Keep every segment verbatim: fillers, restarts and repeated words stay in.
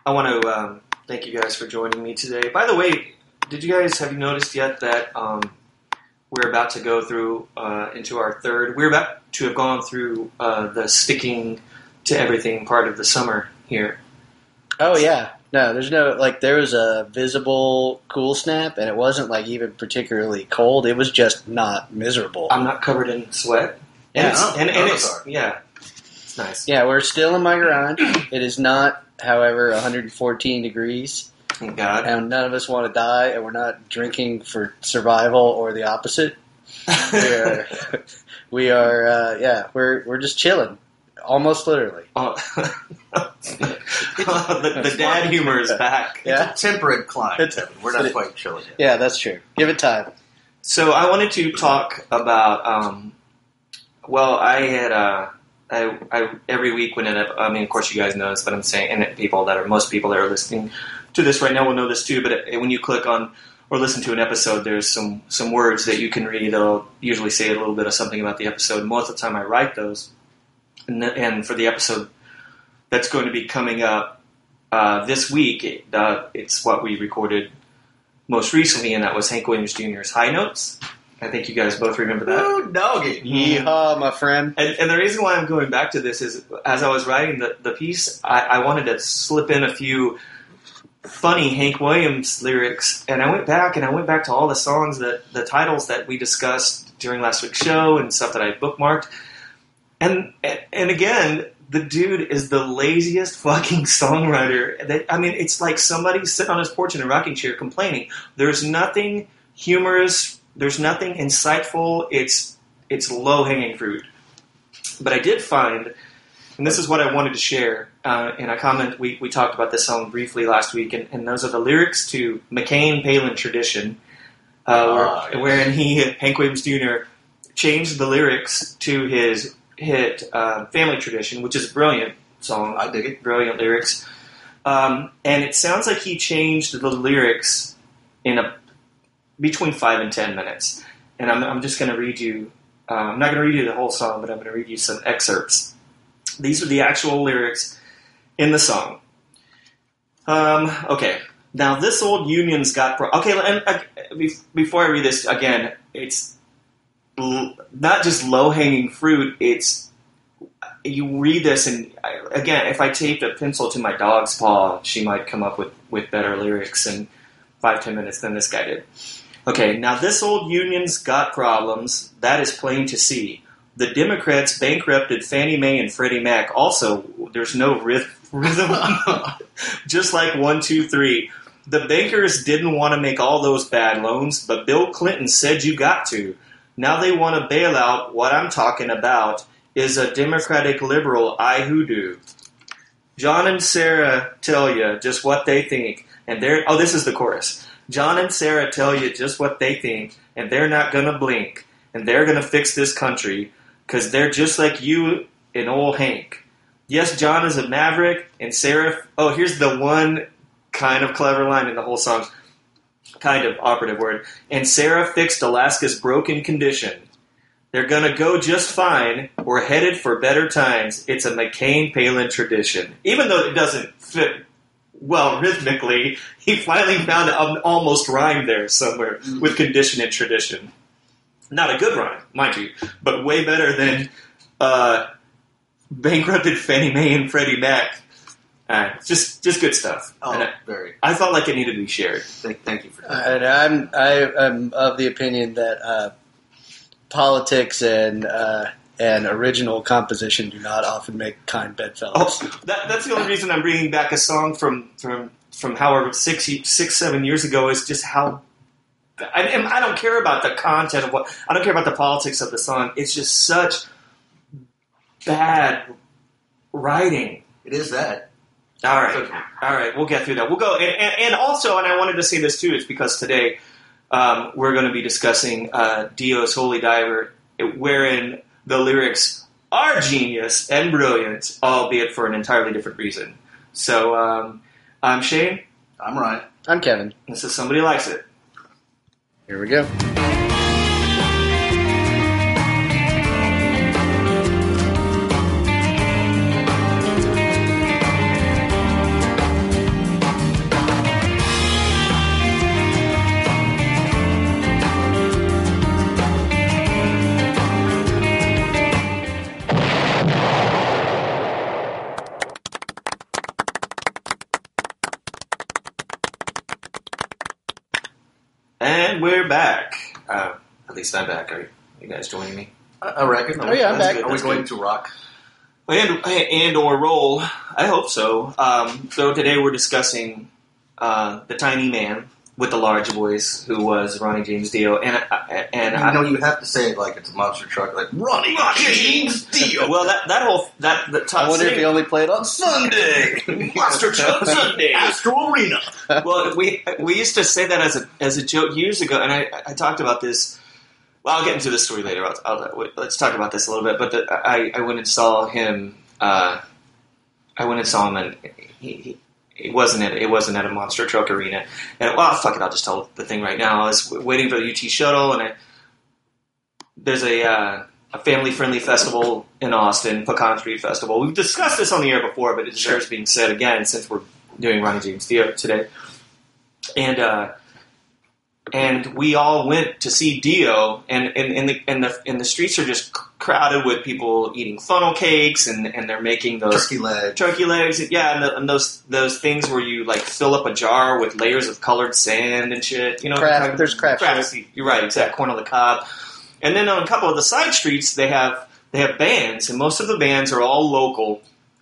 I want to um, thank you guys for joining me today. By the way, did you guys have you noticed yet that um, we're about to go through uh, into our third? We're about to have gone through uh, the sticking to everything part of the summer here. Oh yeah, no, there's no like there was a visible cool snap, and it wasn't like even particularly cold. It was just not miserable. I'm not covered in sweat. And Yeah, it's, no, and, and no, it's sorry. yeah, it's nice. Yeah, we're still in my garage. It is not, however, one hundred fourteen degrees, Thank God. and none of us want to die, and we're not drinking for survival or the opposite. We are, we are, uh, yeah, we're we're just chilling, almost literally. Oh, the, the dad humor is back. Yeah, It's a temperate climate. It's- Kevin. We're not quite chilling yet. yeah, that's true. Give it time. So I wanted to talk about. Um, well, I had uh, I, I every week when it. I mean, of course, you guys know this, but I'm saying, and people that are most people that are listening to this right now will know this too. But it, when you click on or listen to an episode, there's some some words that you can read that'll usually say a little bit of something about the episode. Most of the time, I write those, and, and for the episode that's going to be coming up uh, this week, it, uh, it's what we recorded most recently, and that was Hank Williams Junior's High Notes. I think you guys both remember that. Ooh, doggy. Yeehaw, my friend. And, and the reason why I'm going back to this is, as I was writing the, the piece, I, I wanted to slip in a few funny Hank Williams lyrics, and I went back and I went back to all the songs that the titles that we discussed during last week's show and stuff that I bookmarked, and and again, the dude is the laziest fucking songwriter. That I mean, it's like somebody sitting on his porch in a rocking chair complaining. There's nothing humorous. There's nothing insightful. It's it's low hanging fruit. But I did find, and this is what I wanted to share. Uh, and I comment. We we talked about this song briefly last week, and, and those are the lyrics to McCain Palin Tradition, uh, where, Ah, yes. wherein he Hank Williams Junior changed the lyrics to his hit uh, Family Tradition, which is a brilliant song. I dig it. Brilliant lyrics. Um, and it sounds like he changed the lyrics in a between five and ten minutes. And I'm, I'm just going to read you, uh, I'm not going to read you the whole song, but I'm going to read you some excerpts. These are the actual lyrics in the song. Um, okay. Now, this old union's got... Pro- okay, and uh, before I read this, again, it's l- not just low-hanging fruit, it's... You read this, and I, again, if I taped a pencil to my dog's paw, she might come up with, with better lyrics in five, ten minutes than this guy did. Okay, now this old union's got problems. That is plain to see. The Democrats bankrupted Fannie Mae and Freddie Mac. Also, there's no rhythm. Just like one, two, three. The bankers didn't want to make all those bad loans, but Bill Clinton said you got to. Now they want to bail out. What I'm talking about is a Democratic liberal I who do. John and Sarah tell you just what they think, and they're oh, this is the chorus. John and Sarah tell you just what they think, and they're not gonna blink, and they're gonna fix this country, cause they're just like you and old Hank. Yes, John is a maverick, and Sarah. Oh, here's the one kind of clever line in the whole song, kind of operative word. And Sarah fixed Alaska's broken condition. They're gonna go just fine. We're headed for better times. It's a McCain-Palin tradition. Even though it doesn't fit well rhythmically, he finally found an almost rhyme there somewhere with condition and tradition. Not a good rhyme, mind you, but way better than uh, bankrupted Fannie Mae and Freddie Mac. Uh, just, just good stuff. Oh, And I, very. I felt like it needed to be shared. Thank, thank you for that. And I'm I am of the opinion that uh, politics and uh, and original composition do not often make kind bedfellows. Oh, that, that's the only reason I'm bringing back a song from from from however six six seven years ago is just how. I, and I don't care about the content of what I don't care about the politics of the song. It's just such bad writing. It is that. All right, all right, we'll get through that. We'll go, and, and, and also, and I wanted to say this too, it's because today um, we're going to be discussing uh, Dio's Holy Diver, wherein the lyrics are genius and brilliant, albeit for an entirely different reason. So, um, I'm Shane. I'm Ryan. I'm Kevin. This is Somebody Likes It. Here we go. And we're back. Uh, at least I'm back. Are you guys joining me? I, I reckon. Oh, yeah, I'm That's back. good, Are we that's going good. to rock? And, and or roll. I hope so. Um, so today we're discussing uh, the tiny man with the large voice who was Ronnie James Dio. And, and, and You I know, you have to say it like it's a monster truck, like Ronnie James Dio. Well, that, that whole... that the top I wonder if sitting- he only played on Sunday. Monster Truck Sunday. Astro Arena. Well, we we used to say that as a as a joke years ago, and I, I talked about this. Well, I'll get into this story later. I'll, I'll, let's talk about this a little bit. But the, I, I went and saw him. Uh, I went and saw him, and he, he it wasn't at it wasn't at a monster truck arena. And well, fuck it, I'll just tell the thing right now. I was waiting for the U T shuttle, and I there's a uh, a family friendly festival in Austin, Pecan Street Festival. We've discussed this on the air before, but it deserves being said again since we're doing Ronnie James Dio today. And uh, and we all went to see Dio, and, and, and, the, and, the, and the streets are just crowded with people eating funnel cakes, and, and they're making those Turkey leg. turkey legs, yeah, and, the, and those those things where you like fill up a jar with layers of colored sand and shit. You know, Craft- what I'm talking- there's craft craft. You're right, exactly. Corn on the cob, and then on a couple of the side streets they have they have bands, and most of the bands are all local.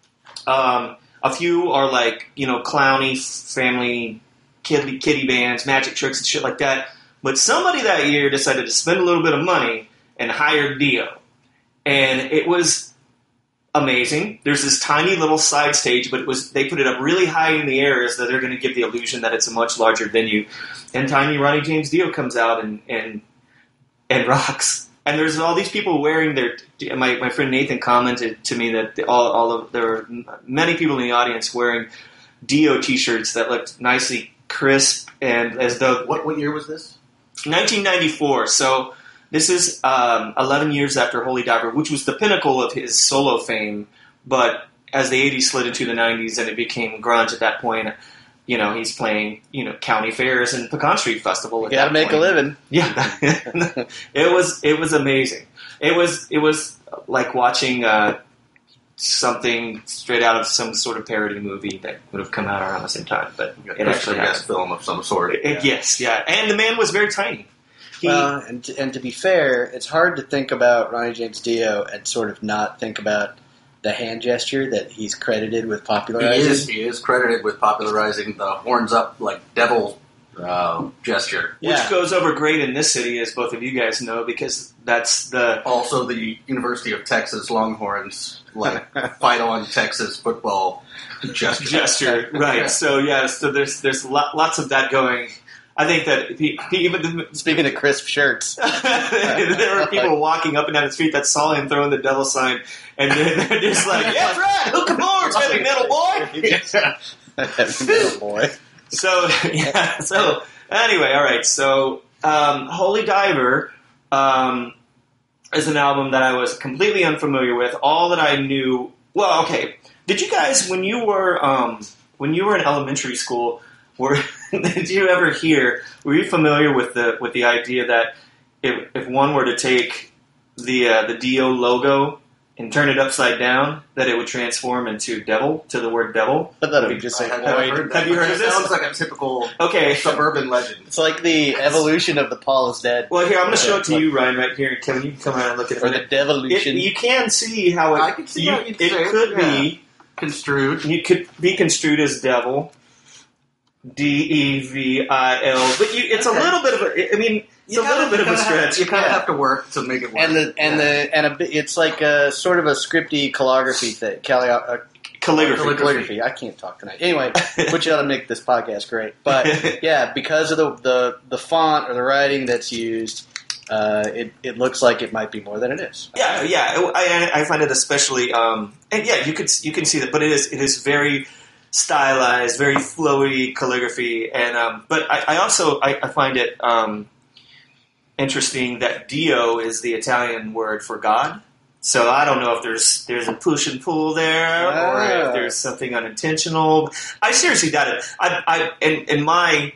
Um, a few are like you know clowny family kiddie kiddie bands, magic tricks and shit like that. But somebody that year decided to spend a little bit of money and hired Dio, and it was amazing. There's this tiny little side stage, but it was they put it up really high in the air as though they're going to give the illusion that it's a much larger venue. And tiny Ronnie James Dio comes out and and and rocks. And there's all these people wearing their. My my friend Nathan commented to me that all all of there were many people in the audience wearing Dio T-shirts that looked nicely crisp and as though What what year was this? nineteen ninety-four. So this is um, eleven years after Holy Diver, which was the pinnacle of his solo fame. But as the eighties slid into the nineties and it became grunge at that point, you know, he's playing, you know, county fairs and Pecan Street Festival. You At got to that make point. a living. Yeah, it was it was amazing. It was it was like watching uh, something straight out of some sort of parody movie that would have come out around the same time, but it actually happened. guest film of some sort. It- it- Yes, yeah, and the man was very tiny. He, Well, and to, and to be fair, it's hard to think about Ronnie James Dio and sort of not think about the hand gesture that he's credited with He popularizing. is he is credited with popularizing the horns up like devil uh, gesture. which Yeah. goes over great in this city, as both of you guys know, because that's the Also, the University of Texas Longhorns like fight on Texas football gesture. gesture, right? Yeah. So yeah, so there's there's lo- lots of that going. I think that he, he, even the, Speaking of crisp shirts, there were people walking up and down the street that saw him throwing the devil sign, and they're they're just like, "Yeah, that's right, hook 'em horns, heavy metal boy." Heavy metal boy. So yeah, so anyway, all right. So um, Holy Diver um, is an album that I was completely unfamiliar with. All that I knew, well, okay. Did you guys, when you were um, when you were in elementary school, were did you ever hear? Were you familiar with the with the idea that if if one were to take the uh, the Dio logo and turn it upside down, that it would transform into devil, to the word devil? I thought it would just I say had never void. heard that. Have you heard of It this? Sounds like a typical Okay, suburban legend. It's like the evolution of the Paul is dead, well, here, I'm going to show it to you, Ryan, right here. Kevin, you can come around and look at or it. the It, devolution. you can see how it, I can see you, how you'd it say it, could yeah. be, Construed. you could be construed as devil, D E V I L, but you, it's Okay. a little bit of a, I mean, it's You a little kinda- bit of you a kinda have- stretch. You kind of Yeah. have to work to make it work. and the and the and a bit, it's like a sort of a scripty calligraphy thing. Calli- uh, Calligraphy. calligraphy. I can't talk tonight. Anyway, which ought to make this podcast great. But yeah, because of the the, the font or the writing that's used, uh, it it looks like it might be more than it is. Yeah, yeah. I, I I find it especially, um, and yeah, you could you can see that, but it is it is very stylized, very flowy calligraphy, and um, but I, I also I, I find it um, interesting that Dio is the Italian word for God. So I don't know if there's there's a push and pull there, or Ah. if there's something unintentional. I seriously doubt it. I, I in, in my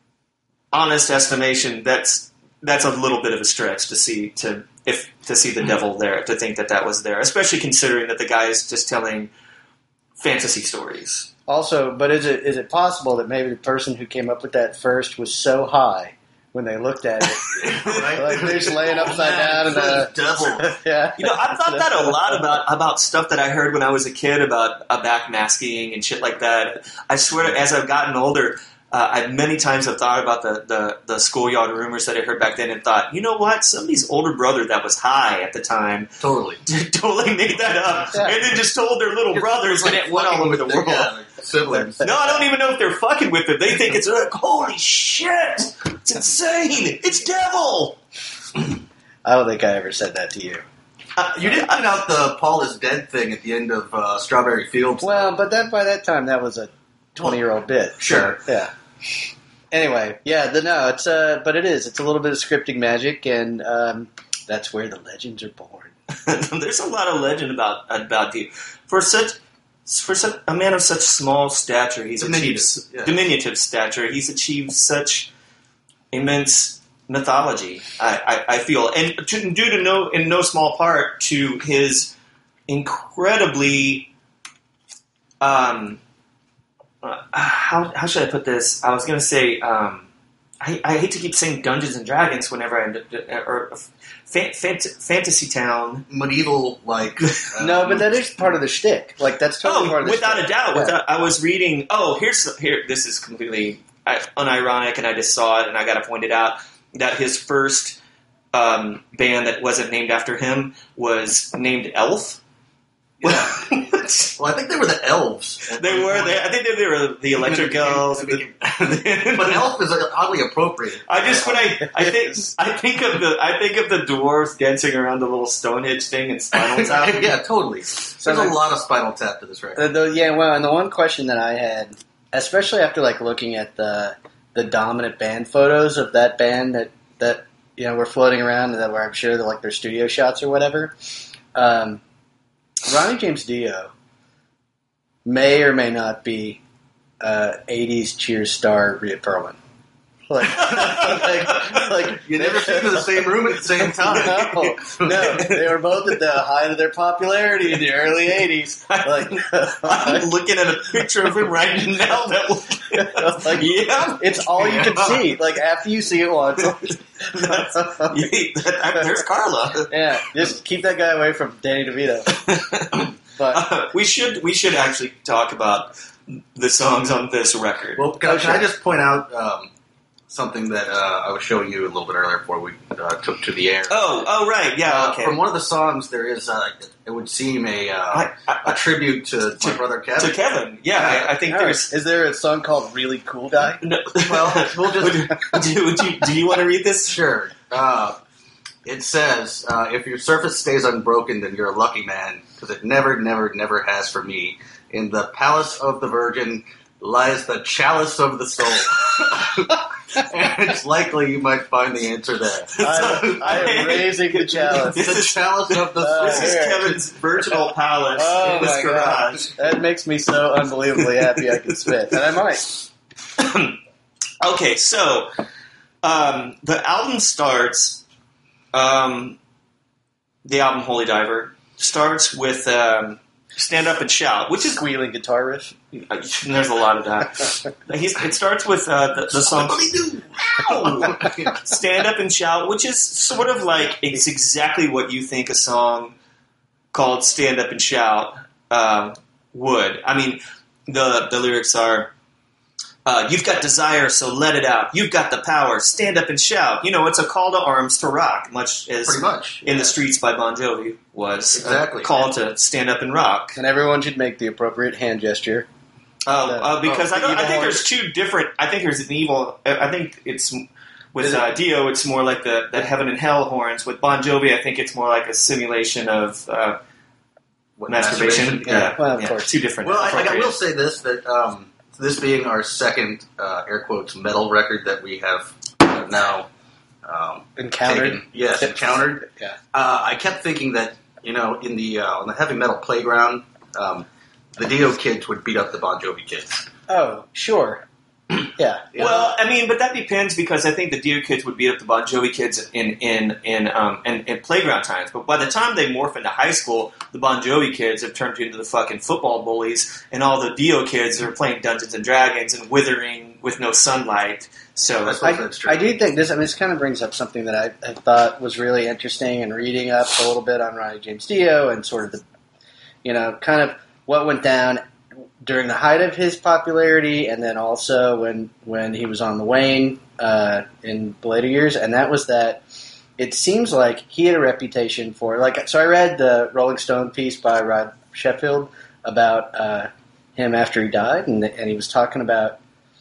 honest estimation, that's that's a little bit of a stretch to see to if to see the devil there, to think that that was there, especially considering that the guy is just telling fantasy stories. Also, but is it is it possible that maybe the person who came up with that first was so high when they looked at it. Right? Like they're just laying upside down and the uh, devil. yeah. You know, I've thought that a lot about about stuff that I heard when I was a kid about uh, backmasking and shit like that. I swear, as I've gotten older, uh, I've many times have thought about the, the, the schoolyard rumors that I heard back then and thought, you know what, somebody's older brother that was high at the time Totally. totally made that up Yeah. and then just told their little brothers and it went all over the world. Yeah, like siblings. No, I don't even know if they're fucking with it. They think it's like, holy shit, it's insane, it's devil. I don't think I ever said that to you. Uh, You did point out the Paul is dead thing at the end of uh, Strawberry Fields. Well, but that by that time that was a twenty-year-old bit. Sure. Yeah. Anyway, yeah, the, no, it's uh, but it is. It's a little bit of scripting magic, and um, that's where the legends are born. There's a lot of legend about about Dio. For such for such a man of such small stature, he's Diminutive, achieved yeah. diminutive stature. He's achieved such immense mythology. I, I, I feel, and to, due to no in no small part to his incredibly um. Uh, how how should I put this? I was going to say um, I, I hate to keep saying Dungeons and Dragons whenever I or fan, fant- Fantasy Town. Medieval, like... Um, No, but that is part of the shtick. Like that's totally Oh, part of the without shtick. a doubt. Yeah. Without, I was reading. Oh, here's here. This is completely uh, unironic, and I just saw it, and I got to point it out that his first um, band that wasn't named after him was named Elf. Yeah. Well, I think they were the elves. They were. They, I think they, they were the Electric Girls. But elf is oddly appropriate. I just when I I think I think of the I think of the dwarves dancing around the little Stonehenge thing in Spinal Tap. Yeah, totally. There's a lot of Spinal Tap to this record. The, the, yeah, well, and the one question that I had, especially after like looking at the the dominant band photos of that band that that you know were floating around, that were I'm sure they're like their studio shots or whatever. Um, Ronnie James Dio may or may not be uh, eighties Cheers star Rhea Perlman. Like, like, like You never fit in the same room at the same time. No, no, they were both at the height of their popularity in the early eighties. Like, I'm looking at a picture of him right now. That was, like, yeah, it's all you can see. Like after you see it once, That's, that, there's Carla. yeah, just keep that guy away from Danny DeVito. But Uh, we should we should actually talk about the songs on this record. Well, can, I- Oh, can I sure. just point out um, something that uh, I was showing you a little bit earlier before we uh, took to the air? oh, oh, right, yeah, Uh, okay. From one of the songs, there is, uh, it would seem, a uh, I, I, a tribute to my brother Kevin. to Kevin, yeah, I, I think all right, there's. is there a song called "Really Cool Guy"? No, Well, we'll just- would, you, would you, do you want to read this? Sure. Uh, it says, uh, if your surface stays unbroken, then you're a lucky man, because it never, never, never has for me. In the palace of the Virgin lies the chalice of the soul. And it's likely you might find the answer there. I, I am raising the chalice. This the is- chalice of the Uh, This soul. is here. Kevin's virginal palace Oh in this my garage. That makes me so unbelievably happy I can spit, and I might. Okay, so um, the album starts. Um, the album Holy Diver starts with um, "Stand Up and Shout," which is Squealing guitar riff. there's a lot of that. He's, it starts with uh, the, the song Ow! "Stand Up and Shout," which is sort of like it's exactly what you think a song called "Stand Up and Shout" um, would. I mean, the the lyrics are. Uh, you've got desire, so let it out. You've got the power, stand up and shout. You know, it's a call to arms to rock, much as Pretty much. In the Streets by Bon Jovi was Exactly. a call to stand up and rock. And everyone should make the appropriate hand gesture. Uh, The- uh, because oh, I, don't, the I think evil there's two different. I think there's an evil. I think it's with uh, Dio. It's more like the, the heaven and hell horns. With Bon Jovi, I think it's more like a simulation of uh, What, masturbation. Yeah, Well, of yeah, course. two different. Well, I, I appropriate. will say this, that um, this being our second, uh, air quotes, metal record that we have uh, now um, Encountered. taken- yes, encountered. Yeah. Uh, I kept thinking that, you know, in the uh, on the heavy metal playground, um, the Dio kids would beat up the Bon Jovi kids. Oh, sure. Yeah. You know? Well, I mean, but that depends because I think the Dio kids would beat up the Bon Jovi kids in in in um in, in playground times. But by the time they morph into high school, the Bon Jovi kids have turned into the fucking football bullies, and all the Dio kids are playing Dungeons and Dragons and withering with no sunlight. So That's I, that's true. I do think this. I mean, this kind of brings up something that I, I thought was really interesting, and reading up a little bit on Ronnie James Dio and sort of the, you know, kind of what went down during the height of his popularity, and then also when when he was on the wane uh, in the later years, and that was that it seems like he had a reputation for like. So I read the Rolling Stone piece by Rod Sheffield about uh, him after he died, and and he was talking about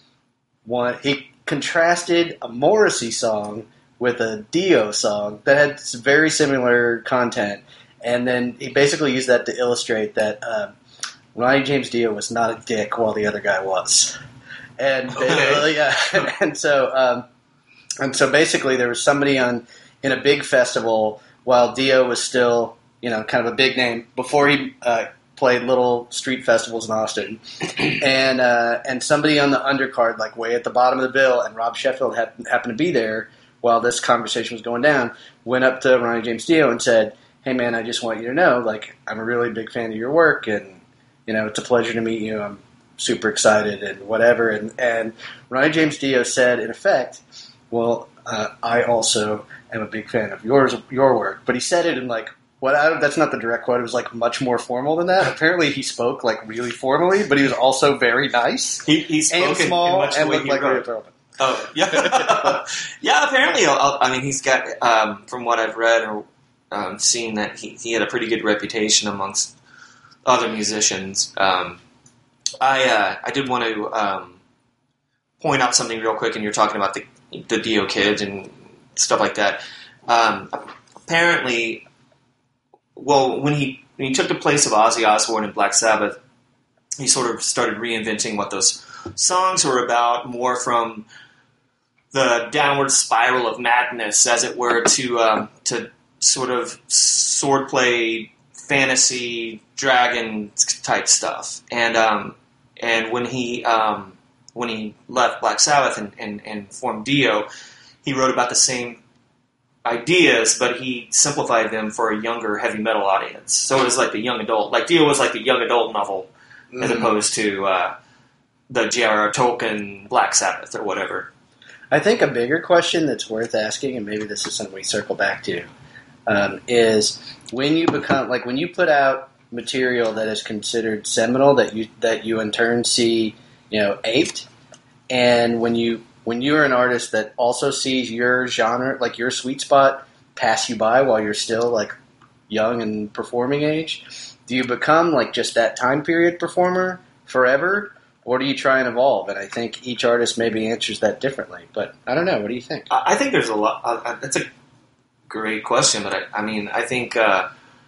one he contrasted a Morrissey song with a Dio song that had very similar content, and then he basically used that to illustrate that. Uh, Ronnie James Dio was not a dick while the other guy was, and Okay. yeah, and so um, and so basically there was somebody on in a big festival while Dio was still you know kind of a big name before he uh, played little street festivals in Austin, and uh, and somebody on the undercard like way at the bottom of the bill, and Rob Sheffield hap- happened to be there while this conversation was going down, went up to Ronnie James Dio and said, "Hey man, I just want you to know like I'm a really big fan of your work and." You know, it's a pleasure to meet you. I'm super excited and whatever. And, and Ronnie James Dio said, in effect, well, uh, I also am a big fan of yours, your work. But he said it in like, what? I don't, that's not the direct quote. It was like much more formal than that. Apparently he spoke like really formally, but he was also very nice. he he spoke and in, small in much the and way looked he like wrote. Rhea Perlman. Oh, yeah. yeah, apparently, I'll, I mean, he's got, um, from what I've read or um, seen, that he, he had a pretty good reputation amongst other musicians. Um, I uh, I did want to um, point out something real quick, and you're talking about the, the Dio kids and stuff like that. Um, apparently, well, when he, when he took the place of Ozzy Osbourne in Black Sabbath, he sort of started reinventing what those songs were about, more from the downward spiral of madness, as it were, to um, to sort of swordplay, fantasy, dragon type stuff. And um, and when he um, when he left Black Sabbath and, and, and formed Dio, he wrote about the same ideas, but he simplified them for a younger heavy metal audience. So it was like the young adult, like Dio was like the young adult novel, mm. as opposed to uh, the J R R. Tolkien Black Sabbath or whatever. I think a bigger question that's worth asking, and maybe this is something we circle back to, um, is when you become like when you put out material that is considered seminal, that you that you in turn see, you know, aped, and when you when you're an artist that also sees your genre, like your sweet spot, pass you by while you're still like young and performing age, do you become like just that time period performer forever? Or do you try and evolve? And I think each artist maybe answers that differently. But I don't know. What do you think? I think there's a lot. Uh, that's a great question, but I, I mean, I think uh,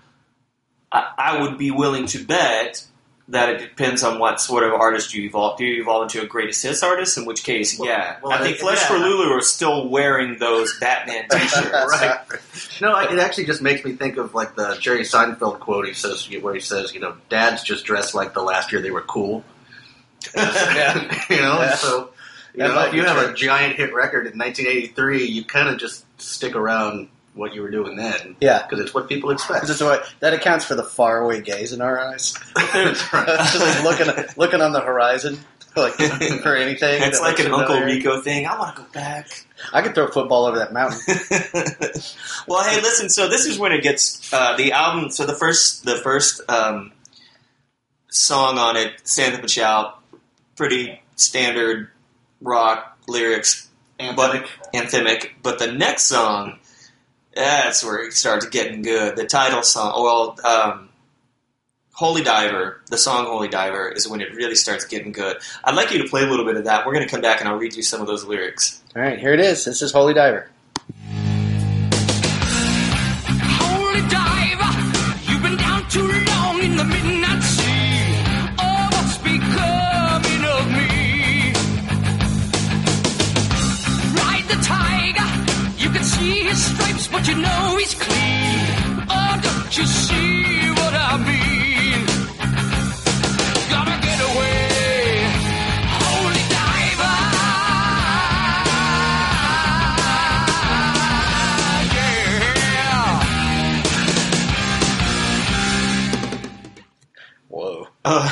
I, I would be willing to bet that it depends on what sort of artist you evolve. Do you evolve into a greatest hits artist? In which case, well, yeah, well, I think it, Flesh yeah. for Lulu are still wearing those Batman T-shirts. Right. No, it actually just makes me think of like the Jerry Seinfeld quote. He says where he says, "You know, dads just dress like the last year they were cool." yeah. You know, yeah. so you that know, if you have true. a giant hit record in nineteen eighty-three, you kind of just stick around what you were doing then, yeah, because it's what people expect. That's what, that accounts for the faraway gaze in our eyes. That's right. Just like looking, looking on the horizon, like for anything. It's like an Uncle Rico thing. I want to go back. I could throw a football over that mountain. Well, hey, listen. So this is when it gets uh, the album. So the first, the first um, song on it, "Stand Up and Shout," pretty standard rock lyrics, anthemic. but anthemic. But the next song, that's where it starts getting good. The title song, well, um, "Holy Diver," the song "Holy Diver" is when it really starts getting good. I'd like you to play a little bit of that. We're going to come back and I'll read you some of those lyrics. All right, here it is. This is "Holy Diver." Holy diver, you've been down too long in the midnight sea. Oh, what's becoming of me? Ride the tiger, you can see his stripes, but you know he's clean. Oh, don't you see what I mean? Gotta get away, holy diver.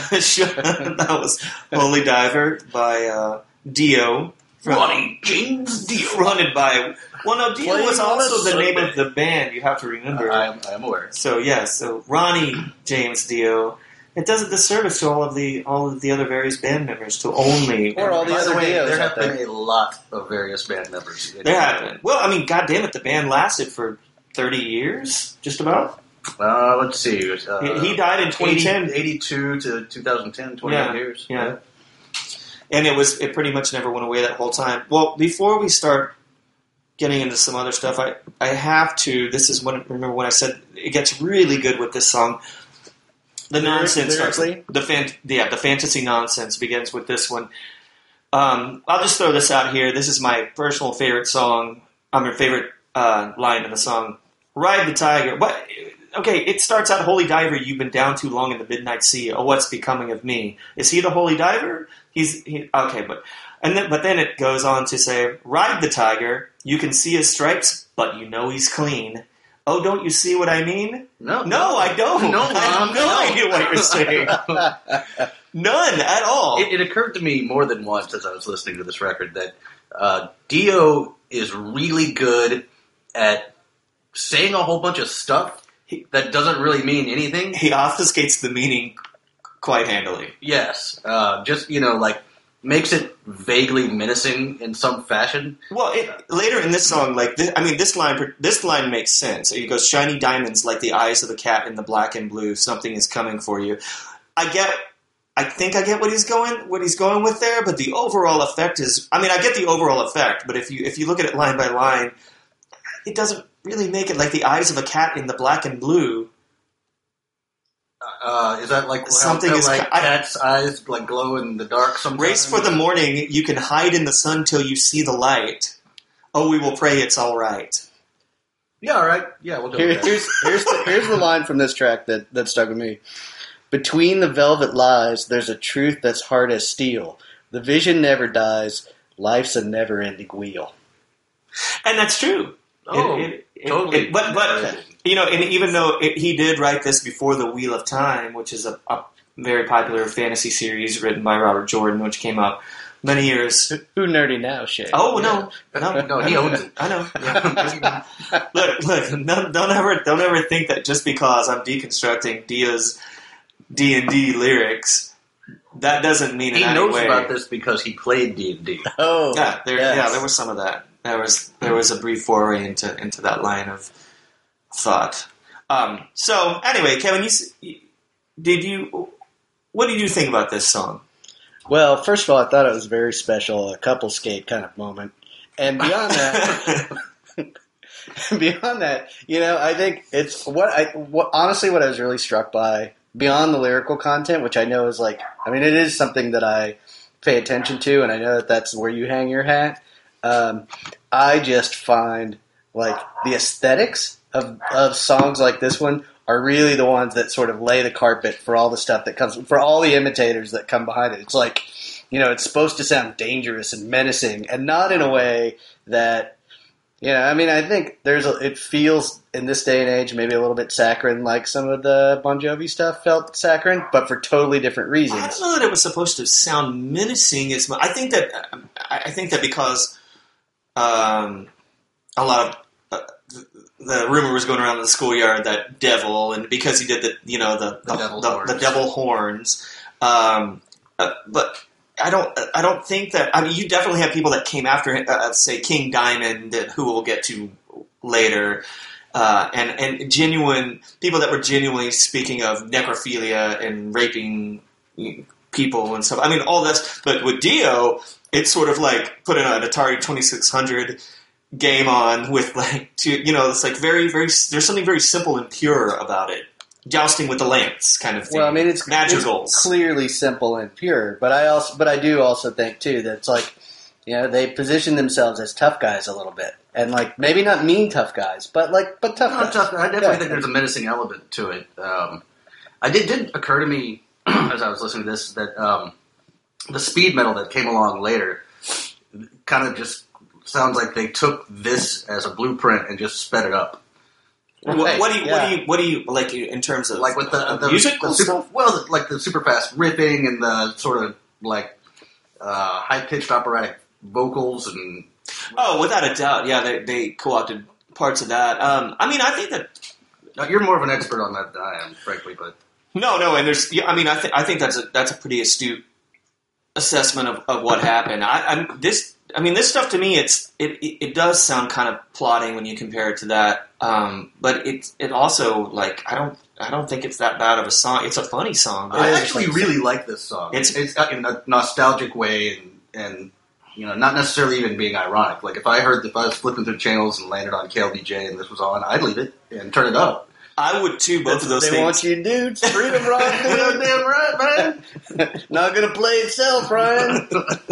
Sure. That was Holy Diver by uh, Dio. From, Ronnie James Dio. Fronted by... Well, no, Dio Playing was on a also the name Sunday. of the band, you have to remember. I am, I am aware. So, yeah, so Ronnie James Dio. It does a disservice to all of the all of the other various band members to only... Or all the By other the way, Dios there out have there. been a lot of various band members. There have been. Well, I mean, goddamn it, the band lasted for thirty years, just about. Uh, let's see. Uh, He- he died in twenty ten. eighty, eighty-two to twenty ten, twenty Yeah, years. yeah. And it was it pretty much never went away that whole time. Well, before we start getting into some other stuff, I, I have to. This is when remember when I said it gets really good with this song. The nonsense starts. Lyrically? The fan, yeah, the fantasy nonsense begins with this one. Um, I'll just throw this out here. This is my personal favorite song. I mean, favorite uh, line in the song. Ride the tiger. What? Okay, it starts out, Holy Diver, you've been down too long in the midnight sea. Oh, what's becoming of me? Is he the Holy Diver? He's he, okay, but and then but then it goes on to say, ride the tiger. You can see his stripes, but you know he's clean. Oh, don't you see what I mean? No, No, I don't. No, I have Mom, no, no. idea what you're saying. None at all. It, it occurred to me more than once as I was listening to this record that uh, Dio is really good at saying a whole bunch of stuff that doesn't really mean anything. He obfuscates the meaning quite handily. Yes, uh, just you know, like makes it vaguely menacing in some fashion. Well, it, later in this song, like this, I mean, this line, this line makes sense. He goes, "Shiny diamonds like the eyes of the cat in the black and blue. Something is coming for you." I get, I think I get what he's going, what he's going with there. But the overall effect is, I mean, I get the overall effect. But if you if you look at it line by line, it doesn't really make it like the eyes of a cat in the black and blue. Uh, is that like Something how, is like I- cat's eyes like glow in the dark? Sometimes. Race for the morning. You can hide in the sun till you see the light. Oh, we will pray it's all right. Yeah, all right. Yeah, we'll go. Here, with that. here's here's the, here's the line from this track that, that stuck with me. Between the velvet lies, there's a truth that's hard as steel. The vision never dies. Life's a never-ending wheel. And that's true. Oh, It- it- it- totally. it- but but you know, and even though it, he did write this before the Wheel of Time, which is a, a very popular fantasy series written by Robert Jordan, which came out many years. Who nerdy now, shit? Oh no, no, No, he owns it. I know. Yeah. look, look, no, don't ever, don't ever think that just because I'm deconstructing Dio's D and D lyrics, that doesn't mean He in any knows way. about this because he played D and D. Oh, Yeah, there, yes. yeah, there was some of that. There was there was a brief foray into into that line of thought. Um, so anyway, Kevin, you, s- did you? What did you think about this song? Well, first of all, I thought it was very special, a couplescape kind of moment. And beyond that, beyond that, you know, I think it's what I what, honestly what I was really struck by beyond the lyrical content, which I know is like, I mean, it is something that I pay attention to, and I know that that's where you hang your hat. Um, I just find like the aesthetics of of songs like this one are really the ones that sort of lay the carpet for all the stuff that comes, for all the imitators that come behind it. It's like, you know, it's supposed to sound dangerous and menacing, and not in a way that, you know, I mean, I think there's a, it feels in this day and age maybe a little bit saccharine, like some of the Bon Jovi stuff felt saccharine, but for totally different I reasons. don't know that it was supposed to sound menacing as much. I think that I think that because um, a lot of uh, the, the rumor was going around in the schoolyard that Devil, and because he did the you know the The the, devil the, horns. the devil horns, um, uh, but I don't I don't think that. I mean, you definitely have people that came after him, uh, say King Diamond, that who we'll get to later. Uh, and, and genuine people that were genuinely speaking of necrophilia and raping people and stuff. I mean, all this. But with Dio, it's sort of like putting an Atari twenty-six hundred game on with like, to, you know, it's like very, very. There's something very simple and pure about it. Jousting with the lance, kind of thing. Well, I mean, it's, Madrigals. it's clearly simple and pure, but I also, but I do also think too that it's like, you know, they position themselves as tough guys a little bit, and like maybe not mean tough guys, but like, but tough No, guys. tough- I definitely Yeah. think there's a menacing element to it. Um, I did did occur to me as I was listening to this that um, the speed metal that came along later kind of just sounds like they took this as a blueprint and just sped it up. What, Right, what do you yeah. what do you what do you like in terms of Like with the, uh, the musical the super, stuff? well, like the super fast riffing and the sort of like uh, high pitched operatic vocals and Oh, without a doubt, yeah, they they co-opted parts of that. Um, I mean, I think that uh, you're more of an expert on that than I am, frankly. But no, no, and there's yeah, I mean, I think I think that's a that's a pretty astute assessment of, of what happened. I, I'm this. I mean, this stuff to me, it's it, it, it does sound kind of plotting when you compare it to that. Um, but it it also like I don't I don't think it's that bad of a song. It's a funny song. But I is actually like- really like this song. It's- It's it's in a nostalgic way and and you know not necessarily even being ironic. Like if I heard if I was flipping through channels and landed on K L B J and this was on, I'd leave it and turn it up. I would too. Both of those they things. want you dudes. Freedom rock, You're dude. damn right, man. Not gonna play itself, Ryan.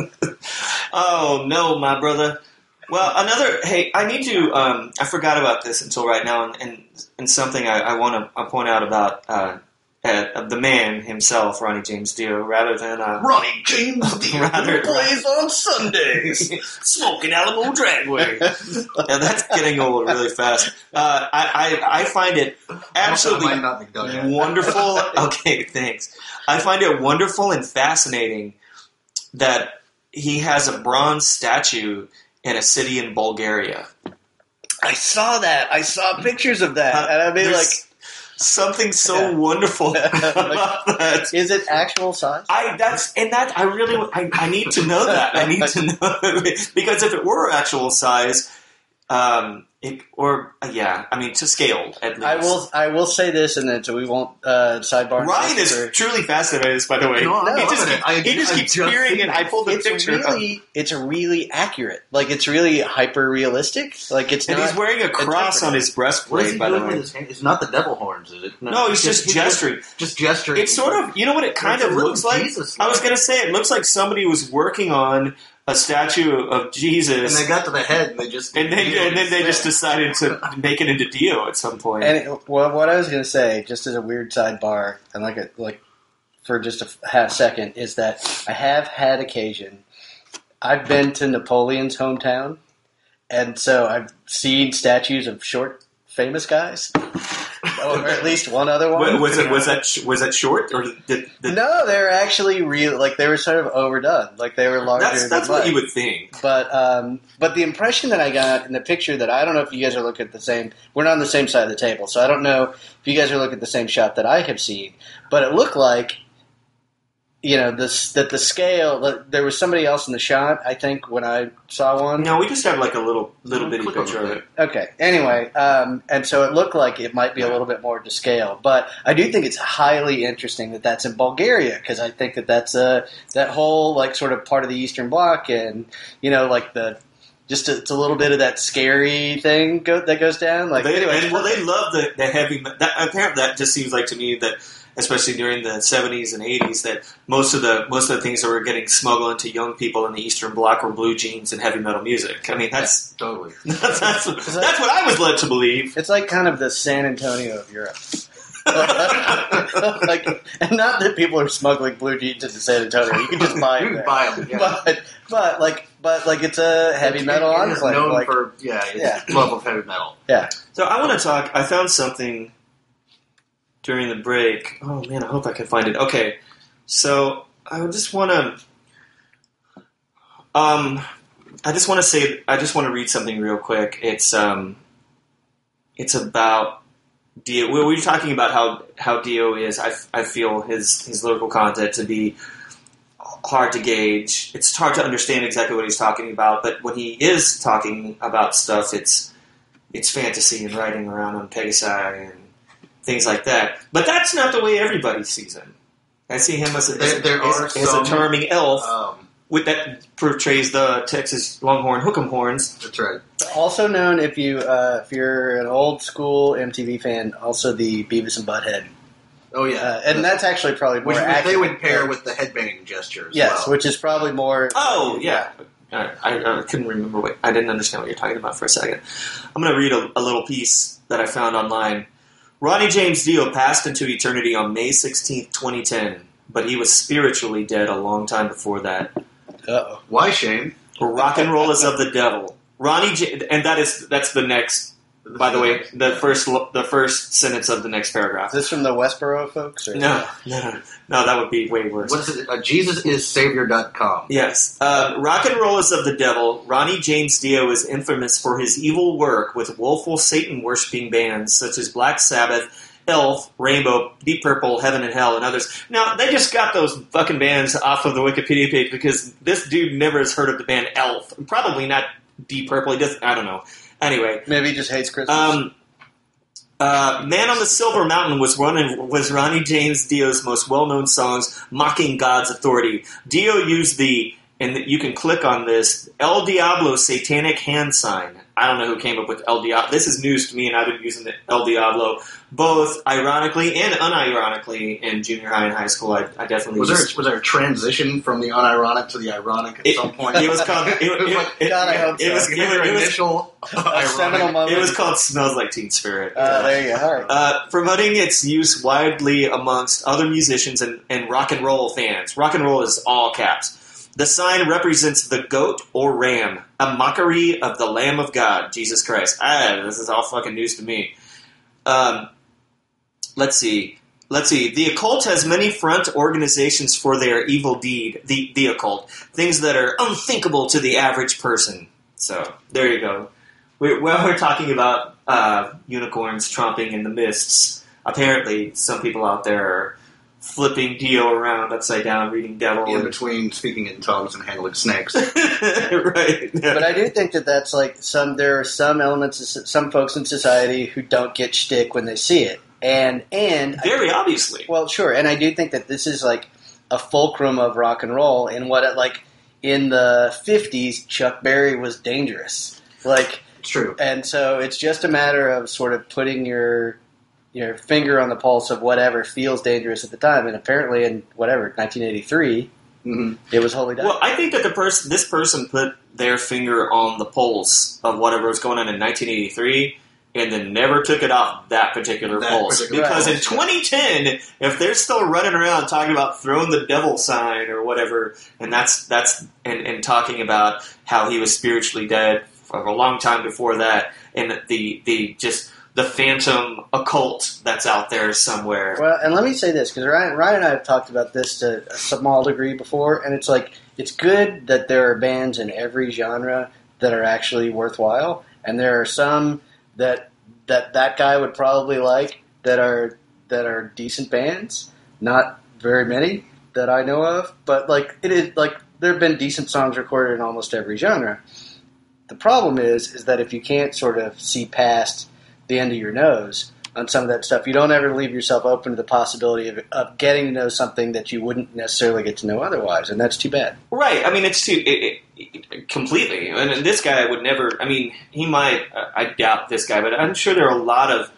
Oh no, my brother. Well, another. Hey, I need to. Um, I forgot about this until right now, and and, and something I, I want to point out about uh, uh, the man himself, Ronnie James Dio, rather than uh, Ronnie James Dio Rather- plays on Sundays. smoking Alamo Dragway. Yeah, that's getting old really fast. Uh, I, I I find it absolutely I might not be done yet. wonderful. Okay, thanks. I find it wonderful and fascinating that he has a bronze statue in a city in Bulgaria. I saw that. I saw pictures of that, Uh, and I mean, there's like, something so Yeah. wonderful about that. is it actual size? I that's and that I really I, I need to know that I need to know because if it were actual size, um, it, or uh, yeah, I mean to scale at least. I will. I will say this, and then so we won't uh, sidebar. Ryan is for- truly fascinated by this, by the way. No, I'm he loving just it. keeps, I- he just I keeps just peering, seen and it. I pulled the It's picture. of- really, it's really accurate. Like it's really hyper realistic. Like it's and not. he's wearing a cross on his What is he breastplate, by the doing with way. his hand? It's not the devil horns, is it? No, he's just gesturing. Just gesturing. It's sort of, you know what it kind It's a of little looks like? Jesus-like. I was going to say, it looks like somebody was working on a statue of And Jesus, they got to the head, and they just and then, and then they just decided to make it into Dio at some point. And it, well, what I was going to say, just as a weird sidebar, and like a, like for just a f- half second, is that I have had occasion. I've been to Napoleon's hometown, and so I've seen statues of short, famous guys, or at least one other one. Wa- was it was that sh- was that short or did, did No, they were actually real. Like they were sort of overdone. Like they were larger. that's that's than what life. you would think. But um, but the impression that I got in the picture that I don't know if you guys are looking at the same. We're not on the same side of the table, so I don't know if you guys are looking at the same shot that I have seen. But it looked like, you know, this that the scale. That there was somebody else in the shot. I think when I saw one. No, we just have like a little little bitty Click on picture of it. it. Okay. Anyway, um, and so it looked like it might be a little bit more to scale, but I do think it's highly interesting that that's in Bulgaria because I think that that's a that whole like sort of part of the Eastern Bloc, and you know, like the just a, it's a little bit of that scary thing go, that goes down. Like They, anyway, and, well, they love the, the heavy. me- That, apparently, that just seems like to me that, especially during the seventies and eighties, that most of the most of the things that were getting smuggled into young people in the Eastern Bloc were blue jeans and heavy metal music. I mean, that's Totally. that's that's, that's what I was led to believe. it's like kind of the San Antonio of Europe. Like, and not that people are smuggling blue jeans into San Antonio. You can just buy You them. can there. buy them. Yeah. But but like but like it's a heavy metal It is enclave. known Like, for yeah, its Yeah. love of heavy metal. yeah. So I want to talk. I found something during the break. Oh man, I hope I can find it. Okay, so I just want to. Um, I just want to say. I just want to read something real quick. It's um, it's about Dio. We were talking about how how Dio is. I, I feel his his lyrical content to be hard to gauge. It's hard to understand exactly what he's talking about. But when he is talking about stuff, it's it's fantasy and riding around on Pegasi and things like that. But that's not the way everybody sees him. I see him as a, as a, There- there as, are as a some, charming elf Um, with that portrays the Texas Longhorn hook'em horns. that's right. Also known, if you uh, if you're an old school M T V fan, also the Beavis and Butthead, Oh yeah, uh, and that's actually probably more which accurate. they would pair with the headbanging gesture. As yes, well. which is probably more. Oh, yeah. I, I, I couldn't remember what... I didn't understand what you're talking about for a second. I'm going to read a, a little piece that I found online. Ronnie James Dio passed into eternity on May sixteenth, twenty ten, but he was spiritually dead a long time before that. Uh-oh. Why Shane? Rock and roll is of the devil. Ronnie J- and that is that's the next By the way, the first the first sentence of the next paragraph. Is this from the Westboro folks? Or No, no, no, no, that would be way worse. What is it? Uh, Jesus is Savior dot com. Yes. Uh, rock and roll is of the devil. Ronnie James Dio is infamous for his evil work with woeful Satan-worshipping bands such as Black Sabbath, Elf, Rainbow, Deep Purple, Heaven and Hell, and others. Now, they just got those fucking bands off of the Wikipedia page because this dude never has heard of the band Elf. Probably not Deep Purple. He doesn't, I don't know. Anyway. Maybe he just hates Christmas. Um, uh, Man on the Silver Mountain was one of, was Ronnie James Dio's most well-known songs, mocking God's authority. Dio used the, and you can click on this, El Diablo satanic hand sign. I don't know who came up with El Diablo. This is news to me, and I've been using the El Diablo both ironically and unironically in junior high and high school. I, I definitely was used, there was there a transition from the unironic to the ironic at it, some point? It was called. It, it, was like, it, God, I it, hope it so. was. Give It, me your it was. initial A seminal ironic. moment. It was called "Smells Like Teen Spirit." Uh, there you go. All right. Uh, promoting its use widely amongst other musicians and, and rock and roll fans. Rock and roll is all caps. The sign represents the goat or ram, a mockery of the Lamb of God, Jesus Christ. Ah, this is all fucking news to me. Um, let's see. Let's see. The occult has many front organizations for their evil deed. The the occult, things that are unthinkable to the average person. So there you go. We're, well, we're talking about uh, unicorns tromping in the mists. Apparently, some people out there are flipping Dio around upside down, reading devil. In and- between speaking in tongues and handling snakes. right. But I do think that that's like some. There are some elements, of some folks in society who don't get shtick when they see it, and and Very obviously. well, sure, and I do think that this is like a fulcrum of rock and roll. And what it like in the fifties, Chuck Berry was dangerous, like, It's true. and so it's just a matter of sort of putting your your finger on the pulse of whatever feels dangerous at the time. And apparently, in whatever nineteen eighty-three, hmm it was Holy Diver. Well, I think that the person, this person, put their finger on the pulse of whatever was going on in nineteen eighty-three, and then never took it off that particular That pulse. particular Because in pulse. twenty ten, if they're still running around talking about throwing the devil sign or whatever, and that's that's and, and talking about how he was spiritually dead for a long time before that, and the the just the phantom occult that's out there somewhere. Well, and let me say this, because Ryan, Ryan and I have talked about this to a small degree before, and it's like, it's good that there are bands in every genre that are actually worthwhile, and there are some that that, that guy would probably like that are that are decent bands. Not very many that I know of, but like it is like there have been decent songs recorded in almost every genre. The problem is, is that if you can't sort of see past the end of your nose on some of that stuff, you don't ever leave yourself open to the possibility of, of getting to know something that you wouldn't necessarily get to know otherwise, and that's too bad. Right. I mean, it's too it, it, it, completely. And this guy would never. I mean, he might. Uh, I doubt this guy, but I'm sure there are a lot of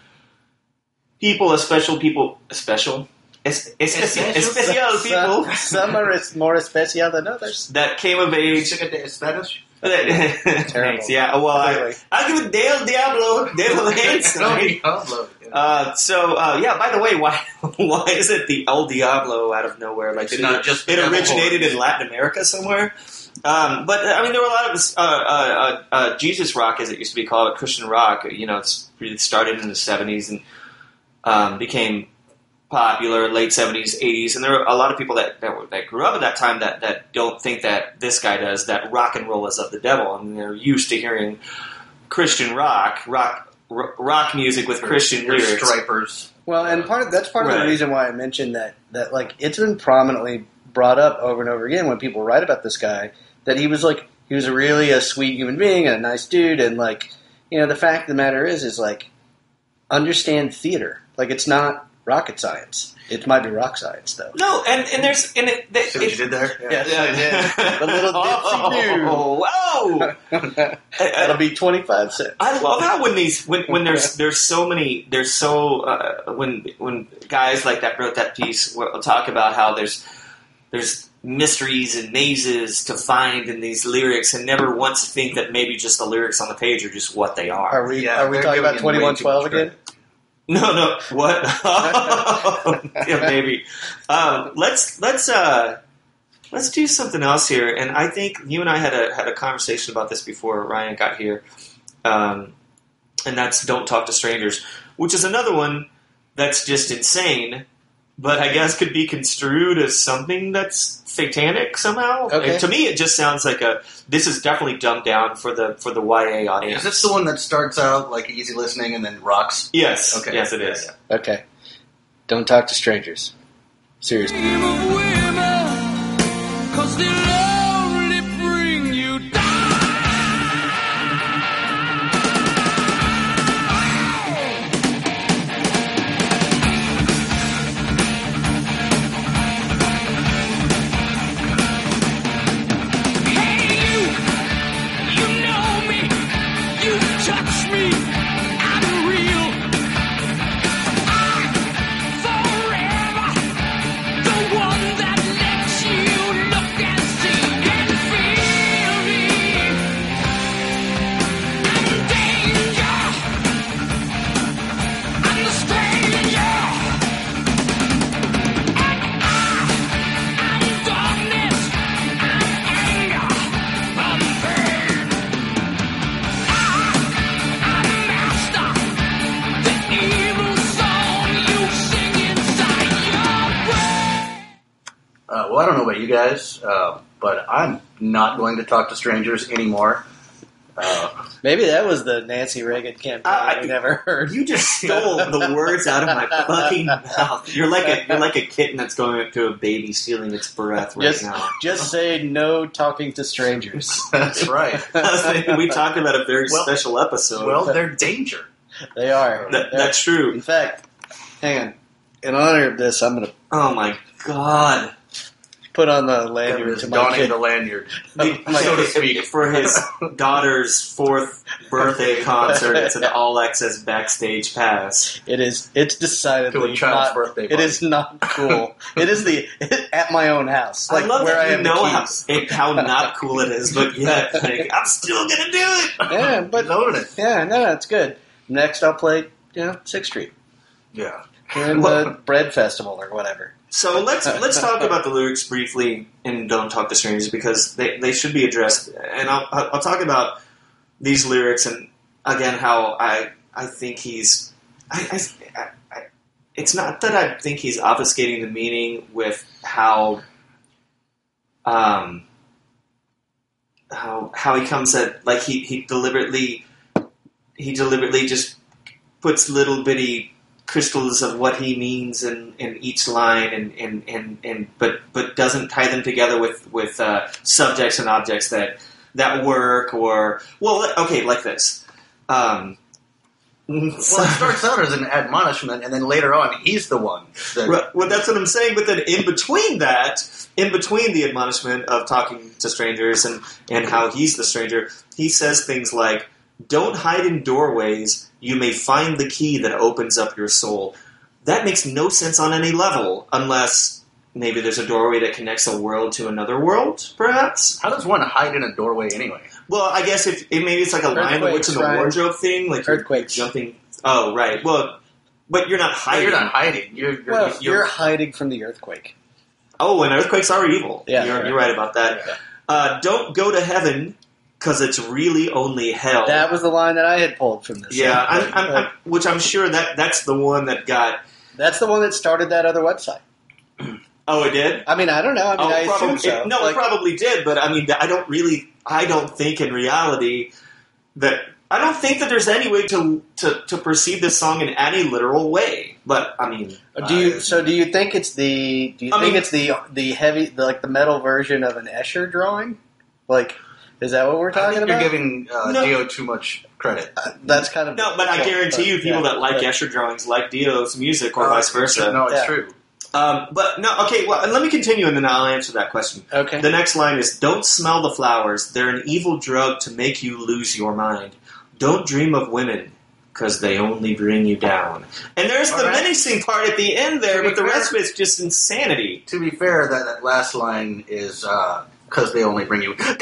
people, special people, special, es, especial, especial people Some, some are es- more especial than others. that came of age. Spanish? Thanks. Yeah. Well, I, Clearly. I'll give it Dale Diablo, Devil Einstein. Uh, so uh, yeah. By the way, why why is it the El Diablo out of nowhere? Like It's it, not just the it devil originated horns. in Latin America somewhere. Um, but I mean, there were a lot of uh, uh, uh, Jesus rock, as it used to be called, Christian rock. You know, it's really started in the seventies and um, became popular late seventies, eighties, and there are a lot of people that that, were, that grew up at that time that, that don't think that this guy does. That rock and roll is of the devil, and they're used to hearing Christian rock, rock, r- rock music with Christian Your lyrics. stripers. Well, and part of that's part of Right. the reason why I mentioned that that like it's been prominently brought up over and over again when people write about this guy, that he was like he was really a sweet human being and a nice dude, and like, you know, the fact of the matter is is like, understand theater. Like, it's not rocket science. It might be rock science though. No, and, and there's and it, it, See what you did there? Yes, I did. The little dipsy oh, whoa! That'll be twenty five cents. I love how when these when, when there's there's so many there's so uh, when when guys like that wrote that piece will talk about how there's there's mysteries and mazes to find in these lyrics, and never once think that maybe just the lyrics on the page are just what they are. Are we Yeah, are we they're talking giving about him twenty way one too twelve much again? No, no, what? Yeah, maybe. Um, let's let's uh, let's do something else here. And I think you and I had a had a conversation about this before Ryan got here. Um, and that's "Don't Talk to Strangers," which is another one that's just insane, but I guess could be construed as something that's satanic somehow. Okay. And to me, it just sounds like a. This is definitely dumbed down for the for the Y A audience. Is this the one that starts out like easy listening and then rocks? Yes. Okay. Yes, it is. Yeah, yeah. Okay. Don't talk to strangers. Seriously. Dream of women, 'cause they'll only bring you down. Hey, you, you know me, you touch me, I'm real. I'm forever the one that lets you look and see and feel me. I'm danger. I'm the stranger. And I, I'm darkness. I'm anger. I'm pain. I, I'm master. The evil song you sing inside your brain. Uh, well, I don't know about you guys, uh, but I'm not going to talk to strangers anymore. Uh, Maybe that was the Nancy Reagan campaign I- we never heard. You just stole the words out of my fucking mouth. You're like a you're like a kitten that's going up to a baby, stealing its breath right Just, now. just say no talking to strangers. that's right. We talked about a very Well- special episode. Well, they're danger. They are. That, They're- that's true. In fact, hang on. In honor of this, I'm going to Oh my god! put on the That lanyard is to my donning kid. the lanyard, My so to kid- speak. For his daughter's fourth birthday concert, it's an all access backstage pass. It is. It's decidedly To a child's not. birthday It party. is not cool. It is the at my own house, like I love where that I you have know the how, keys. it, how not cool it is, but yet like, I'm still gonna do it. Yeah, but Loaded it. yeah, no, no, it's good. Next, I'll play, you know, Sixth Street Yeah. and the Bread Festival or whatever. So let's let's talk about the lyrics briefly in "Don't Talk to Strangers" because they, they should be addressed, and I'll I'll talk about these lyrics and again how I I think he's I, I, I it's not that I think he's obfuscating the meaning with how um how how he comes at like he, he deliberately he deliberately just puts little bitty crystals of what he means in, in each line, and, and, and, and but but doesn't tie them together with with uh, subjects and objects that that work or well okay like this. Um, Well, it starts out as an admonishment, and then later on, he's the one. That, Right, well, that's what I'm saying. But then in between that, in between the admonishment of talking to strangers and, and how he's the stranger, he says things like, "Don't hide in doorways. You may find the key that opens up your soul." That makes no sense on any level, unless maybe there's a doorway that connects a world to another world, perhaps. How does one hide in a doorway anyway? Well, I guess if, if maybe it's like a line of what's in the Earthquakes, wardrobe thing, like you're Earthquakes. jumping. Oh, right. Well, but you're not Well, hiding. you're not hiding. You're, you're, Well, you're, you're hiding from the earthquake. Oh, and earthquakes are evil. Yeah, you're, right. you're right about that. Yeah. Uh, don't go to heaven because it's really only hell. That was the line that I had pulled from this. yeah, I'm, Like, I'm, I'm, which I'm sure that that's the one that got. that's the one that started that other website. Oh, it did. I mean, I don't know. I mean, oh, I probably, assume so. it- no, Like, it probably did. But I mean, I don't really. I don't think in reality that. I don't think that there's any way to, to, to perceive this song in any literal way. But I mean, do you? Uh, So, do you think it's the? Do you I think mean- it's the the heavy, the, like the metal version of an Escher drawing? Like, is that what we're I talking think you're about? giving uh, No. Dio too much credit. Uh, that's kind of no. But I guarantee you, people yeah, that like but- Escher drawings like Dio's music, or Uh, vice versa. No, it's Yeah. true. Um, but no, okay. Well, let me continue, and then I'll answer that question. Okay. The next line is, "Don't smell the flowers. They're an evil drug to make you lose your mind. Don't dream of women, because they only bring you down." And there's the All right. menacing part at the end there, To be but the fair- rest of it's just insanity. To be fair, that, that last line is because they only bring you down.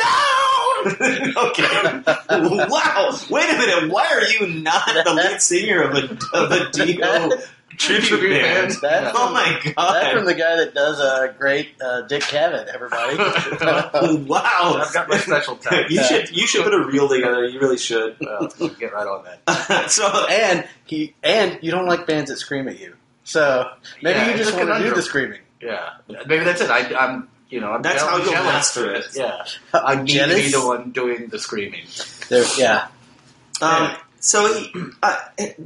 Okay. Wow. Wait a minute. Why are you not the lead singer of a of a Dio Tribute Tribute band. band. That Oh from, my that god! from the guy that does a uh, great uh, Dick Cavett, everybody. Wow! I've got my special talent. You should you should put a reel together. You really should. Well, get right on that. so and he and you don't like bands that scream at you, so maybe Yeah, you it's just a want to do conundrum. the screaming. Yeah, maybe that's it. I, I'm, you know, I'm That's jealous- how you'll jealous. master it. Yeah, I need to be Jealous? the one doing the screaming. There, yeah, Um, so he, uh,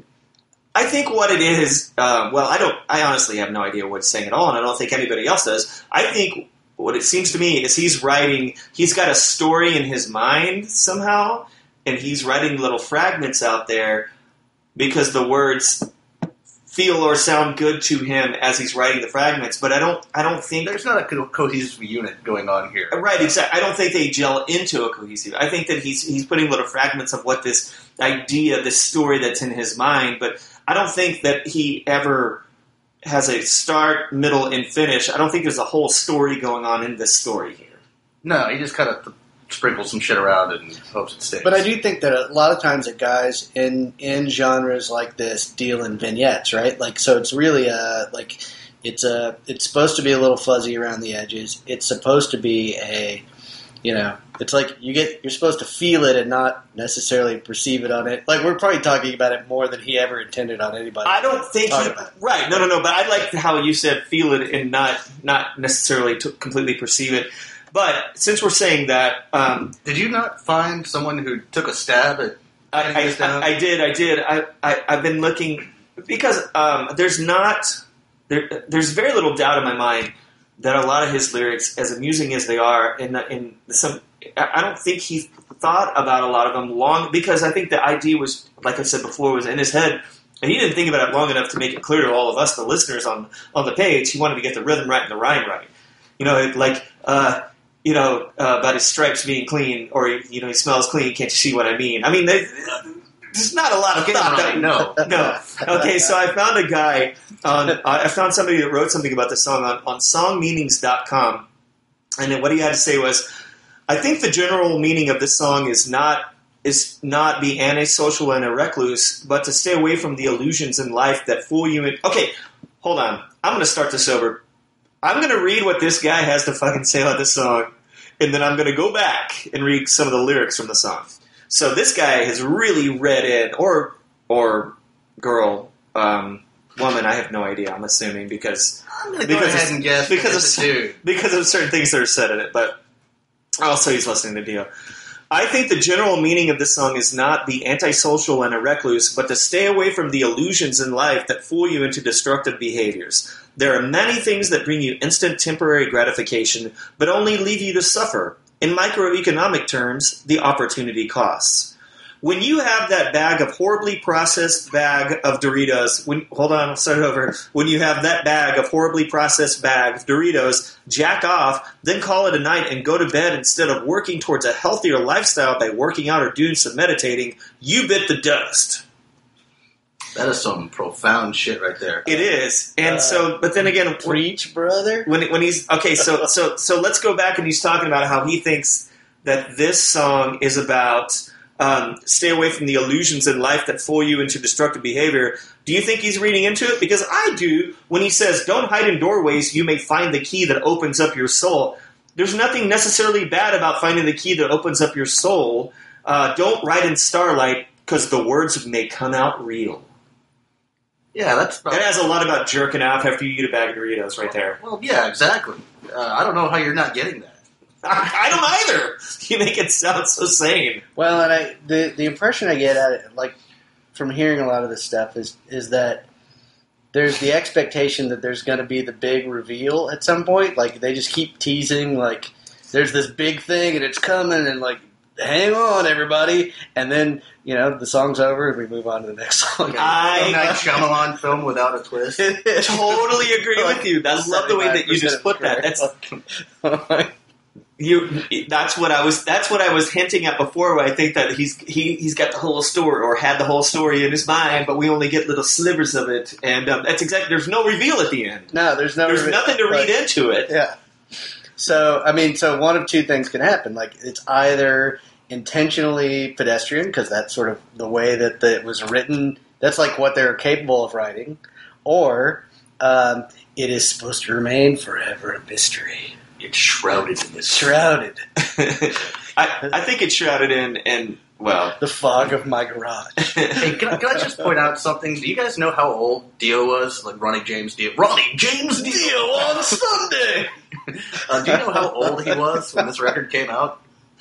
I think what it is, uh, well, I don't, I honestly have no idea what he's saying at all, and I don't think anybody else does. I think what it seems to me is he's writing, he's got a story in his mind somehow, and he's writing little fragments out there because the words feel or sound good to him as he's writing the fragments. But I don't, I don't think There's not a co- cohesive unit going on here. Right, exactly. I don't think they gel into a cohesive. I think that he's he's putting little fragments of what this idea, this story that's in his mind, but I don't think that he ever has a start, middle, and finish. I don't think there's a whole story going on in this story here. No, he just kind of sprinkles some shit around and hopes it sticks. but I do think that a lot of times that guys in in genres like this deal in vignettes, right? Like, so it's really a like it's a it's supposed to be a little fuzzy around the edges. It's supposed to be a you know, it's like you get you're supposed to feel it and not necessarily perceive it on it. Like, we're probably talking about it more than he ever intended on anybody. I don't think Talk he, about it. right. No, no, no. But I like how you said feel it and not not necessarily to completely perceive it. But since we're saying that, um, Did you not find someone who took a stab at I, writing I, this down? I, I did. I did. I, I I've been looking because um, there's not there. There's very little doubt in my mind that a lot of his lyrics, as amusing as they are, in in some, I don't think he thought about a lot of them long because I think the idea was, like I said before, was in his head, and he didn't think about it long enough to make it clear to all of us, the listeners on on the page. He wanted to get the rhythm right and the rhyme right. You know, like. Uh, You know, uh, about his stripes being clean, or you know, he smells clean. Can't you see what I mean? I mean, they, there's not a lot of Get thought. it right, no. no. Okay, so I found a guy on. Uh, I found somebody that wrote something about this song on, on song meanings dot com, and then what he had to say was, "I think the general meaning of this song is not is not be antisocial and a recluse, but to stay away from the illusions in life that fool you." In okay, hold on. I'm going to start this over. I'm going to read what this guy has to fucking say about this song, and then I'm going to go back and read some of the lyrics from the song. So this guy has really read in, or or girl, um, woman, I have no idea, I'm assuming, because I'm going to because go ahead it's- and guess because it's of, a dude. because of certain things that are said in it, but also he's listening to Dio. I think the general meaning of this song is not be antisocial and a recluse, but to stay away from the illusions in life that fool you into destructive behaviors. There are many things that bring you instant temporary gratification, but only leave you to suffer. In microeconomic terms, the opportunity costs. When you have that bag of horribly processed bag of Doritos, when, hold on, I'll start over. When you have that bag of horribly processed bag of Doritos, jack off, then call it a night and go to bed instead of working towards a healthier lifestyle by working out or doing some meditating, you bit the dust. That is some profound shit right there. It is. And Uh, so, but then again, Preach, brother. when when he's okay, so so so let's go back and he's talking about how he thinks that this song is about um, stay away from the illusions in life that fool you into destructive behavior. Do you think he's reading into it? Because I do. When he says, "Don't hide in doorways, you may find the key that opens up your soul." There's nothing necessarily bad about finding the key that opens up your soul. Uh, don't write in starlight because the words may come out real. Yeah, that's about, That has a lot about jerking off after you eat a bag of Doritos right there. well, yeah, exactly. Uh, I don't know how you're not getting that. I don't either. You make it sound so sane. Well, and I the the impression I get at it, like from hearing a lot of this stuff, is is that there's the expectation that there's going to be the big reveal at some point. Like, they just keep teasing, like there's this big thing and it's coming, and like, hang on, everybody. And then, you know, the song's over and we move on to the next song. I- M. Night Shyamalan film without a twist. Totally agree with you. I love the way that you just put that. That's you. That's what I was. That's what I was hinting at before. Where I think that he's he he's got the whole story or had the whole story in his mind, but we only get little slivers of it. And um, that's exactly. There's no reveal at the end. No, there's no. There's nothing to read like, into it. Yeah. So, I mean, so one of two things can happen. Like, it's either intentionally pedestrian, because that's sort of the way that the, it was written. That's like what they're capable of writing. or um, it is supposed to remain forever a mystery. It's shrouded in this. Shrouded. I, I think it's shrouded in, in well, The fog of my garage. Hey, can I, can I just point out something? Do you guys know how old Dio was? Like Ronnie James Dio. Ronnie James Dio on Sunday! uh, do you know how old he was when this record came out?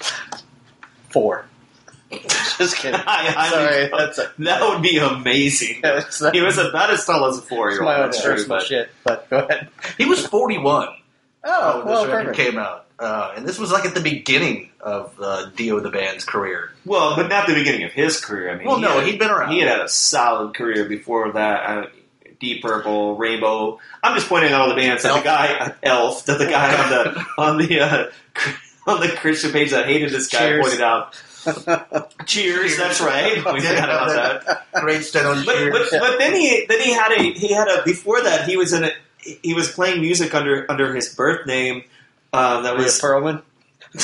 Four. Just kidding. I, I Sorry, mean, that's a, that would be amazing. it's not- He was about as tall as a four-year-old. my own That's true, personal but shit, but go ahead. He was forty-one Oh, when well, this record perfect. came out. Uh, and this was like at the beginning of uh, Dio the band's career. well, but not the beginning of his career. I mean, Well, he no, had, he'd been around. He had had a solid career before that. Uh, Deep Purple, Rainbow. I'm just pointing out all the bands that Elf. the guy uh, Elf, that the guy on the on the uh, on the Christian page that hated this guy Cheers. pointed out. Cheers, that's right. We forgot about that. Great Steno But, but, but then he then he had a he had a before that he was in a he was playing music under under his birth name. Um, that Rhea was Perlman. Just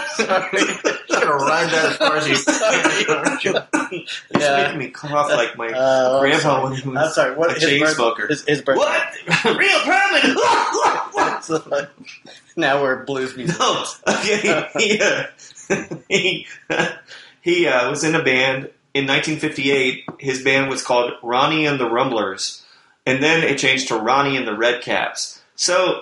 gonna ride that as far as you can. it's Yeah. making me cough like my Uh, I'm grandpa sorry. when he was I'm sorry. What a his chain birth- smoker. His, his birth. What? Real permanent? So, like, now we're blues music. No. Okay. He uh, he, he uh, was in a band in nineteen fifty-eight. His band was called Ronnie and the Rumblers, and then it changed to Ronnie and the Redcaps. So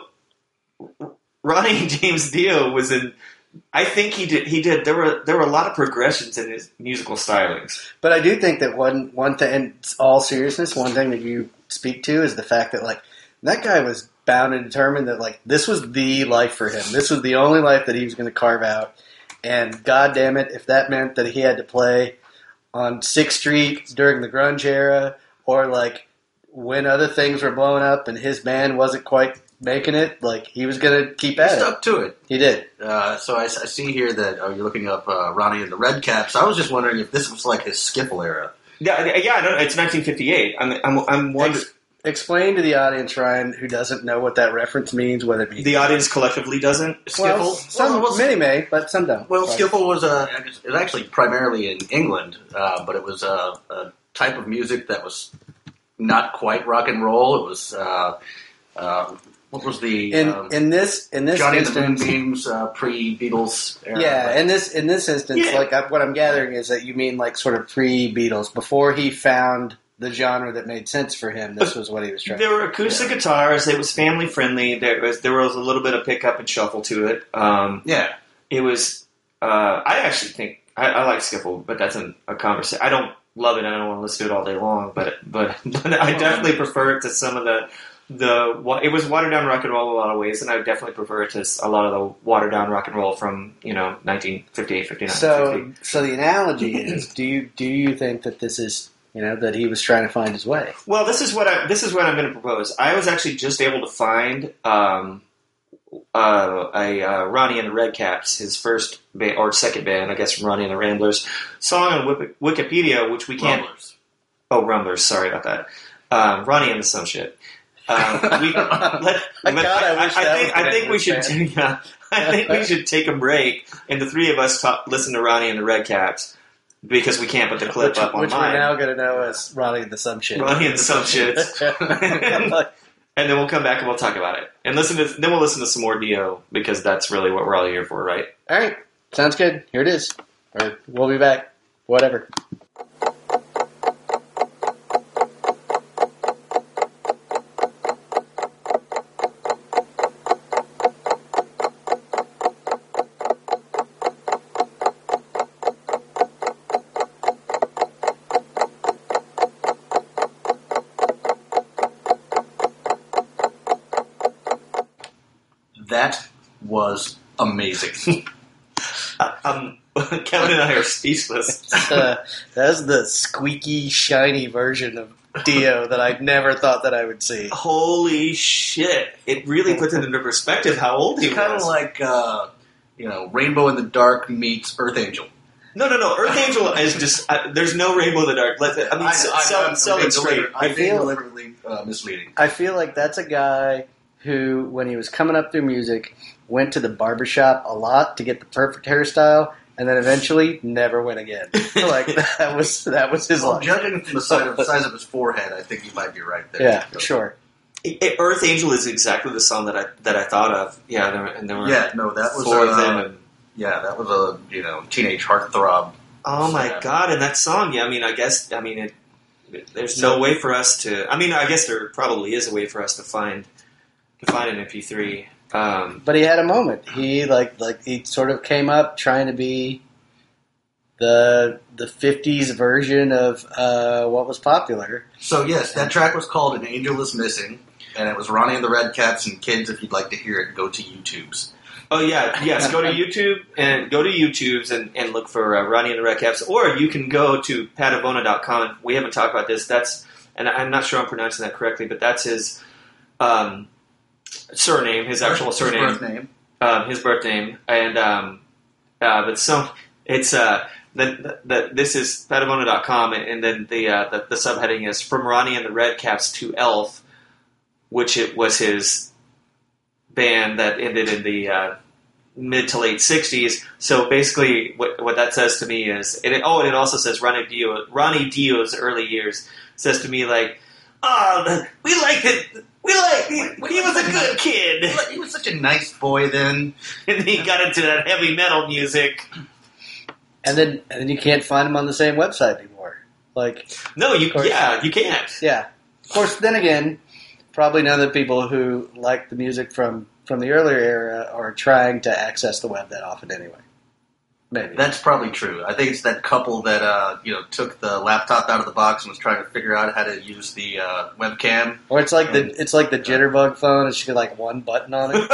Ronnie James Dio was in. I think he did. He did. There were there were a lot of progressions in his musical stylings. But I do think that one one thing, in all seriousness, one thing that you speak to is the fact that like that guy was bound and determined that like this was the life for him. This was the only life that he was going to carve out. And God damn it, if that meant that he had to play on Sixth Street during the grunge era, or like when other things were blowing up and his band wasn't quite making it, like he was going to keep He at it. stuck to it. He did. Uh, so I, I see here that oh, you're looking up uh, Ronnie and the Redcaps. I was just wondering if this was like his skiffle era. Yeah, yeah. I don't, it's nineteen fifty-eight. I'm I'm I'm wondering. Ex- explain to the audience, Ryan, who doesn't know what that reference means, whether it be The audience collectively doesn't. Skiffle? well, some Well, well, many may, but some don't. Well, Right. skiffle was a it was actually primarily in England, uh, but it was a, a type of music that was not quite rock and roll. It was uh, uh, what was the in um, in this in this Johnny and the instance, Moonbeams uh, pre Beatles era? yeah, in this in this instance, Yeah. like I, what I'm gathering is that you mean like sort of pre Beatles, before he found the genre that made sense for him. This was what he was trying. There were acoustic guitars. It was family friendly. There was there was a little bit of pickup and shuffle to it. Um, yeah. it was. Uh, I actually think I, I like skiffle, but that's an, a conversation. I don't love it. I don't want to listen to it all day long, but but, but I definitely prefer it to some of the the. wa- It was watered down rock and roll in a lot of ways, and I definitely prefer it to s- a lot of the watered down rock and roll from you know nineteen fifty-eight, fifty-nine, So fifty. so the analogy is: do you do you think that this is you know that he was trying to find his way? Well, this is what I this is what I'm going to propose. I was actually just able to find um, uh, a uh, Ronnie and the Redcaps, his first band, or second band, I guess, from Ronnie and the Ramblers song on Wiki- Wikipedia, which we can't. Rumblers. Oh, Rumblers. Sorry about that. Um, Ronnie and the some shit. Um, we, let, God, but I I, wish I, that think, was I think the we should. name of Take, yeah, I think we should take a break, and the three of us talk, listen to Ronnie and the Redcaps because we can't put the clip Which, up which we're online. now going to know as Ronnie the Some Shit. Ronnie and the some shit. And then we'll come back and we'll talk about it. And listen to then we'll listen to some more Dio because that's really what we're all here for, right? All right, sounds good. Here it is. Or we'll be back. Whatever. That was amazing. Um, Kevin and I are speechless. Uh, that's the squeaky, shiny version of Dio that I never thought that I would see. Holy shit! It really puts it into perspective how old he It's kind of was. like uh, you know, Rainbow in the Dark meets Earth Angel. no, no, no. Earth Angel is just uh, there's no rainbow in the dark. Let I mean, I, s- I, sell, I'm sell being it straight. deliberate- I'm I being feel- deliberately uh, misleading. I feel like that's a guy who, when he was coming up through music, went to the barbershop a lot to get the perfect hairstyle and then eventually never went again. Like that was that was his Well, life. judging from the size of, the size of his forehead, I think you might be right there. Yeah, sure. It- it- Earth Angel is exactly the song that I that I thought of. Yeah, there, were- and there were Yeah, no, that was four uh, of them. And, yeah, that was a you know teenage heartthrob. oh my Yeah. god! And that song, yeah, I mean, I guess, I mean, it. There's no way for us to. I mean, I guess there probably is a way for us to find to find an M P three. Um, But he had a moment. He like like he sort of came up trying to be the the fifties version of uh, what was popular. So yes, that track was called "An Angel Is Missing," and it was Ronnie and the Red Caps. And kids, if you'd like to hear it, go to YouTube's. oh yeah, yes. Go to YouTube and go to YouTube's and, and look for uh, Ronnie and the Red Caps, or you can go to patavona dot com. We haven't talked about this. That's and I'm not sure I'm pronouncing that correctly, but that's his um, surname, his actual His surname. birth name. um, his birth name, and um, uh, but so it's uh, the, the, this is patavona dot com, and, and then the, uh, the the subheading is From Ronnie and the Red Caps to Elf, which it was his band that ended in the uh, mid to late sixties. So basically, what what that says to me is, and it, oh, and it also says Ronnie Dio, Ronnie Dio's early years says to me like, oh, we like it. We like he, he was a good kid. He was such a nice boy then. And he got into that heavy metal music. And then and then you can't find him on the same website anymore. Like No, you Of course. yeah, you can't. yeah. Of course then again, probably none of the people who like the music from, from the earlier era are trying to access the web that often anyway. Maybe. That's probably true. I think it's that couple that uh, you know took the laptop out of the box and was trying to figure out how to use the uh, webcam. Or it's like the it's like the Jitterbug phone. It's just got like one button on it.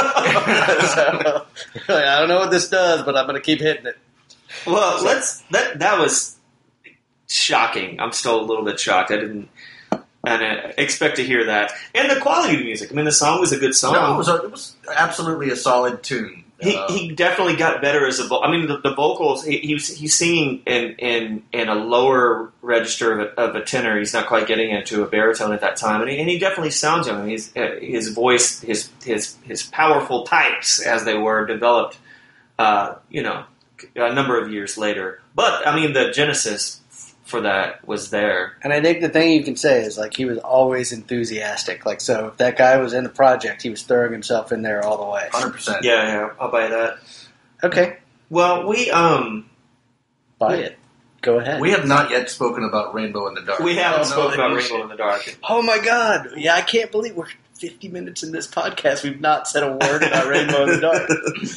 So, you're like, I don't know what this does, but I'm going to keep hitting it. Well, let's that that was shocking. I'm still a little bit shocked. I didn't and uh, expect to hear that. And the quality of the music. I mean, the song was a good song. No, it was a, it was absolutely a solid tune. He, Uh, he definitely got better as a vo- I mean, the, the vocals. He, he was he's singing in, in, in a lower register of a, of a tenor. He's not quite getting into a baritone at that time, and he, and he definitely sounds young. He's, uh, his voice, his his his powerful pipes, as they were developed, uh, you know, a number of years later. But I mean, the genesis for that was there. And I think the thing you can say is like he was always enthusiastic. Like so, if that guy was in the project, he was throwing himself in there all the way. one hundred percent. Yeah, yeah, I'll buy that. Okay, Well, we um buy it. Go ahead. We have not yet spoken about Rainbow in the Dark. we haven't I don't know spoken that about you Rainbow should. in the Dark. Oh my god! Yeah, I can't believe we're fifty minutes in this podcast. We've not said a word about Rainbow in the Dark.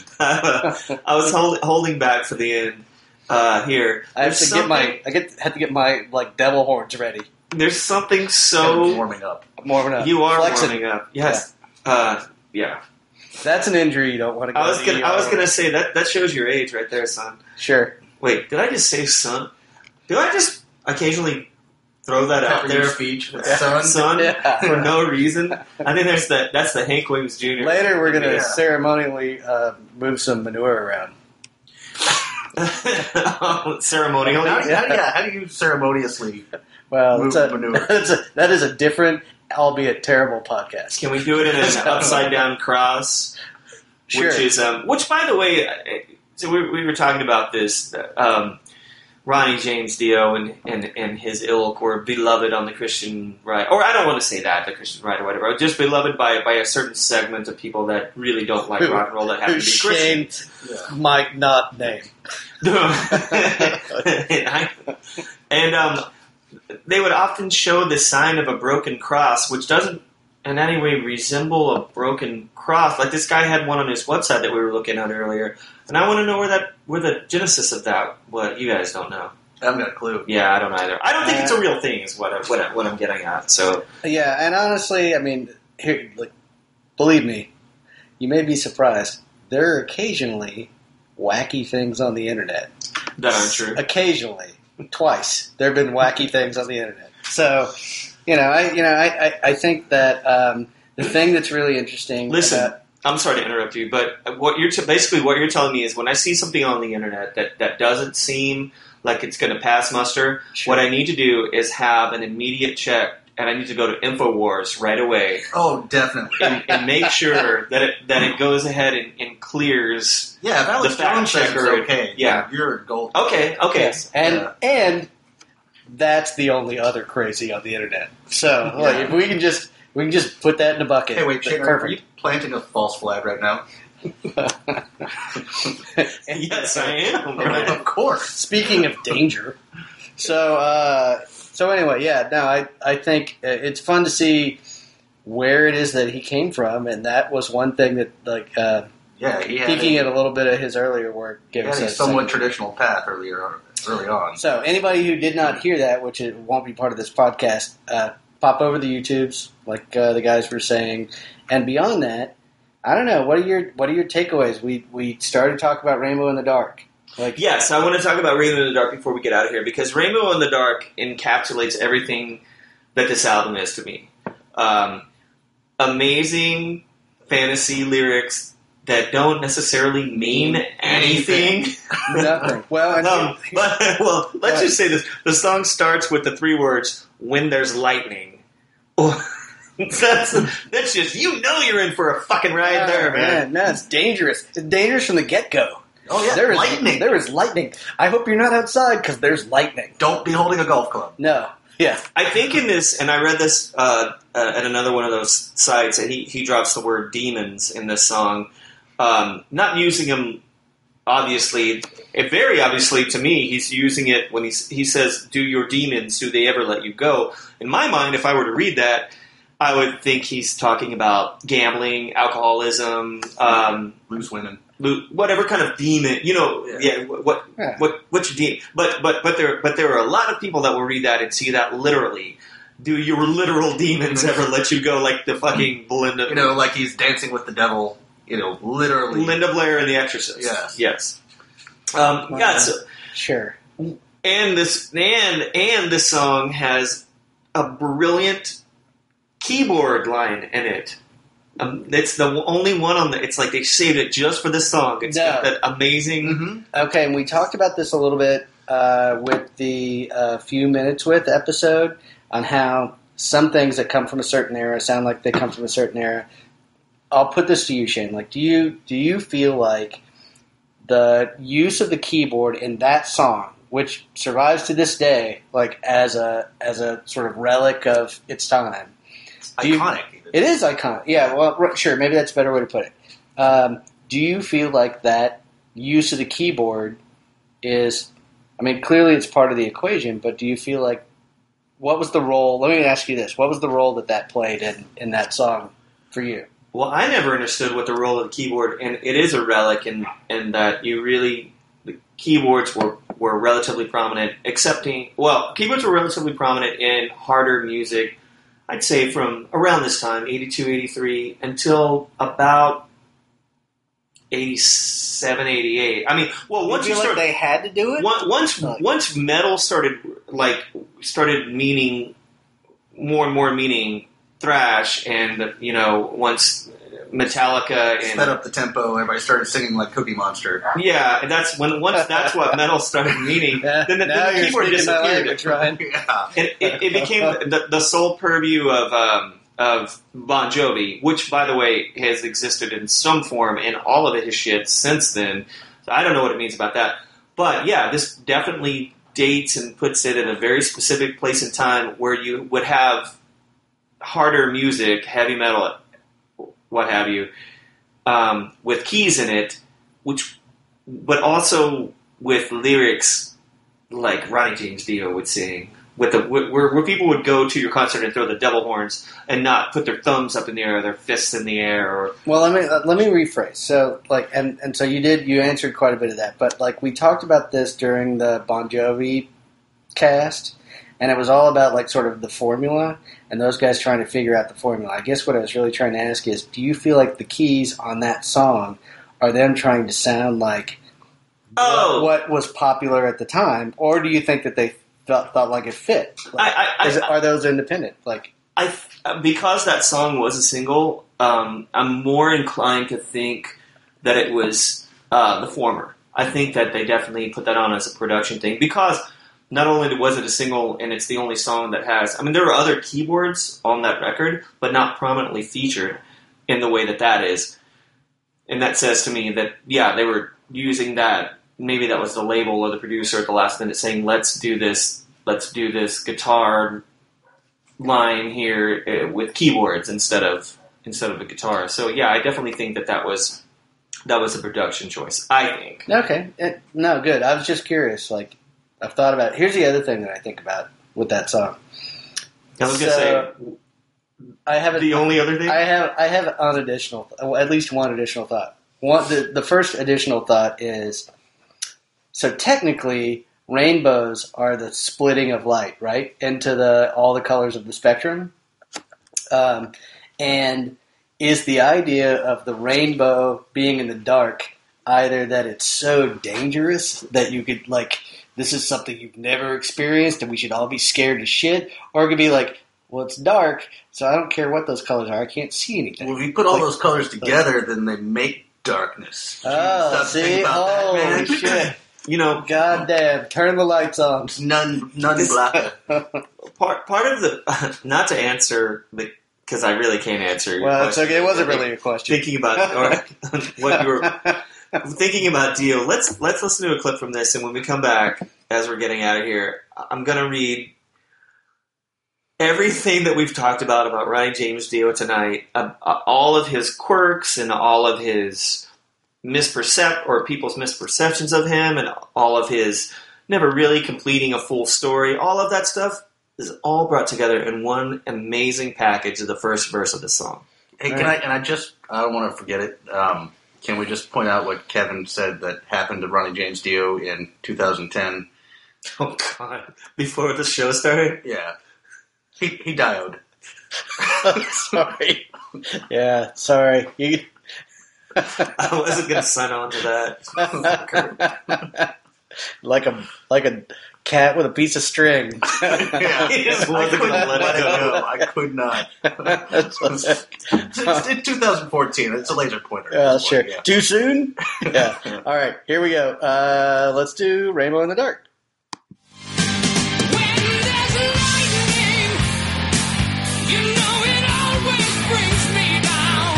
I was hold, holding back for the end uh, here. I have There's to get my something- I get have to get my like devil horns ready. There's something Kind of so warming up. I'm warming up. you are Flexing. warming up. Yes. Uh, yeah. That's an injury you don't want to go I was to gonna. the I was E R. gonna say that that shows your age right there, son. Sure. Wait, did I just say son? Do I just occasionally throw that out Pepper your there, speech, Yeah. son. son, Yeah. for no reason? I think there's the that's the Hank Williams Junior Later, we're gonna Yeah. ceremonially uh, move some manure around. ceremonially. How do you, how do you, how do you ceremoniously? Well, Move that's a, manure. that's a, that is a different, albeit terrible podcast. Can we do it in an upside down cross? Sure. Which is, um, which by the way, uh, so we, we were talking about this. Um, Ronnie James Dio and, and, and his ilk were beloved on the Christian right, or I don't want to say that the Christian right or whatever, just beloved by by a certain segment of people that really don't like Who- rock and roll that happen Who to be Shane Christian. might not name. and, I, and um, they would often show the sign of a broken cross, which doesn't in any way resemble a broken cross. Like this guy had one on his website that we were looking at earlier, and I want to know where that where the genesis of that. What you guys don't know? I haven't got a clue. Yeah, I don't either. I don't think it's a real thing. Is what I, what, I, what I'm getting at. So Yeah, and honestly, I mean, here, like, believe me, you may be surprised. There are occasionally wacky things on the internet. that aren't true. Occasionally, twice, there have been wacky things on the internet. So, you know, I, you know, I, I, I think that um, the thing that's really interesting. Listen, about, I'm sorry to interrupt you, but what you're t- basically what you're telling me is when I see something on the internet that, that doesn't seem like it's going to pass muster, Sure. what I need to do is have an immediate check and I need to go to InfoWars right away Oh, definitely. and, and make sure that it that it goes ahead and, and clears. Yeah, if Alex The fact Jones says it's checker, okay, yeah. you're gold. Okay, okay. Yes, and Yeah. and that's the only other crazy on the internet. So like, Yeah. if we can just we can just put that in a bucket. Hey, wait, that's Shane, are are you perfect. planting a false flag right now? Yes, I am. Right? Of course. Speaking of danger, so uh, so anyway, yeah, no, I I think uh, it's fun to see where it is that he came from, and that was one thing that like uh, Yeah, he had peeking a, at a little bit of his earlier work he gave had us a a somewhat second- traditional path earlier on- early on. So anybody who did not hear that, which it won't be part of this podcast, uh, pop over the YouTubes, like uh, the guys were saying, and beyond that, I don't know. What are your what are your takeaways? We we started talking about Rainbow in the Dark. Like Yes, I want to talk about Rainbow in the Dark before we get out of here, because Rainbow in the Dark encapsulates everything that this album is to me. Um, amazing fantasy lyrics that don't necessarily mean anything. nothing. Well, and Um, but, well, let's Right. just say this. The song starts with the three words, when there's lightning. that's, that's just, you know you're in for a fucking ride there, man. No, it's dangerous. It's dangerous from the get go. Oh, yeah, there is lightning. There is lightning. I hope you're not outside because there's lightning. Don't be holding a golf club. No. Yeah. I think in this, and I read this uh, uh, at another one of those sites, and he, he drops the word demons in this song. Um, not using them, obviously, it very obviously to me, he's using it when he, he says, do your demons, do they ever let you go? In my mind, if I were to read that, I would think he's talking about gambling, alcoholism, um, Loose women. lo- whatever kind of demon, you know, Yeah. yeah, what, Yeah. what, what's your demon? But, but, but there, but there are a lot of people that will read that and see that literally. Do your literal demons ever let you go? Like the fucking Belinda, You know, like he's dancing with the devil, you know, literally. Linda Blair in The Exorcist. Yes. Yes. Um, Wow. yeah. So, Sure. and this and and this song has a brilliant keyboard line in it. Um, it's the only one on the. It's like they saved it just for this song. It's got No. that amazing. Mm-hmm. Okay, and we talked about this a little bit uh, with the uh, Few Minutes With episode on how some things that come from a certain era sound like they come from a certain era. I'll put this to you, Shane. Like, do you do you feel like the use of the keyboard in that song, which survives to this day, like as a as a sort of relic of its time? Do you- Iconic. even. It is iconic. Yeah, well, r- sure. Maybe that's a better way to put it. Um, do you feel like that use of the keyboard is? I mean, clearly it's part of the equation, but do you feel like what was the role? Let me ask you this: what was the role that that played in, in that song for you? Well, I never understood what the role of the keyboard, and it is a relic, in in that you really the keyboards were were relatively prominent, excepting well, keyboards were relatively prominent in harder music. I'd say from around this time, eighty-two, eighty-three, until about eighty-seven, eighty-eight. I mean, well, once you you feel start, like they had to do it. on- once Like- once metal started like started meaning more and more meaning thrash, and you know, once Metallica and Sped up the tempo. Everybody started singing like Cookie Monster. yeah, and that's when once that's what metal started meaning. Yeah, then the, now then the you're keyboard speaking my disappeared. language, Ryan. Yeah. And it, it became the, the sole purview of um, of Bon Jovi, which, by the way, has existed in some form in all of his shit since then. So I don't know what it means about that. But yeah, this definitely dates and puts it in a very specific place and time where you would have harder music, heavy metal, what have you, um, with keys in it, which, but also with lyrics like Ronnie James Dio would sing. With the where, where people would go to your concert and throw the devil horns and not put their thumbs up in the air or their fists in the air or Well, let me uh, let me rephrase. So, like, and, and so you did you answered quite a bit of that, but like we talked about this during the Bon Jovi cast, and it was all about like sort of the formula and those guys trying to figure out the formula. I guess what I was really trying to ask is, do you feel like the keys on that song are them trying to sound like oh what was popular at the time, or do you think that they felt, felt like it fit? Like, I, I, is it, I, are those independent? Like, I because that song was a single, um, I'm more inclined to think that it was uh, the former. I think that they definitely put that on as a production thing because not only was it a single and it's the only song that has, I mean, there were other keyboards on that record, but not prominently featured in the way that that is. And that says to me that, yeah, they were using that. Maybe that was the label or the producer at the last minute saying, let's do this, let's do this guitar line here uh, with keyboards instead of instead of a guitar. So yeah, I definitely think that that was that was a production choice. I think. Okay, it, no, good. I was just curious. Like, I've thought about. Here's the other thing that I think about with that song. I was gonna So, say I have a, the only other thing. I have I have an additional, at least one additional thought. One the the first additional thought is, so technically, rainbows are the splitting of light, right, into the all the colors of the spectrum. Um, and is the idea of the rainbow being in the dark either that it's so dangerous that you could, like, this is something you've never experienced and we should all be scared to shit, or it could be like, well, it's dark, so I don't care what those colors are, I can't see anything. Well, if you put all Like- those colors together, then they make darkness. Did you Oh, stop to think see? about that, Holy man? shit. You know, God damn, turn the lights on. It's none, none This- blacker. part part of the not to answer the because I really can't answer. Your Well, it's question. okay, it wasn't really a question. Thinking about or what you were thinking about, Dio. Let's let's listen to a clip from this, and when we come back, as we're getting out of here, I'm gonna read everything that we've talked about about Ronnie James Dio tonight, uh, uh, all of his quirks and all of his mispercep or people's misperceptions of him, and all of his never really completing a full story. All of that stuff is all brought together in one amazing package of the first verse of the song. Hey, can I? And I just, I don't want to forget it. Um, can we just point out what Kevin said that happened to Ronnie James Dio in two thousand ten? Oh God! Before the show started. Yeah, he he died. Sorry. Yeah, sorry. You... I wasn't going to sign on to that. like a like a cat with a piece of string. Yeah, He just I wasn't couldn't gonna let it go. I could not. It's, it's in two thousand fourteen. It's a laser pointer. Yeah, It's sure. one, yeah. Too soon? Yeah. All right, here we go. Uh, let's do Rainbow in the Dark. When there's lightning, you know it always brings me down.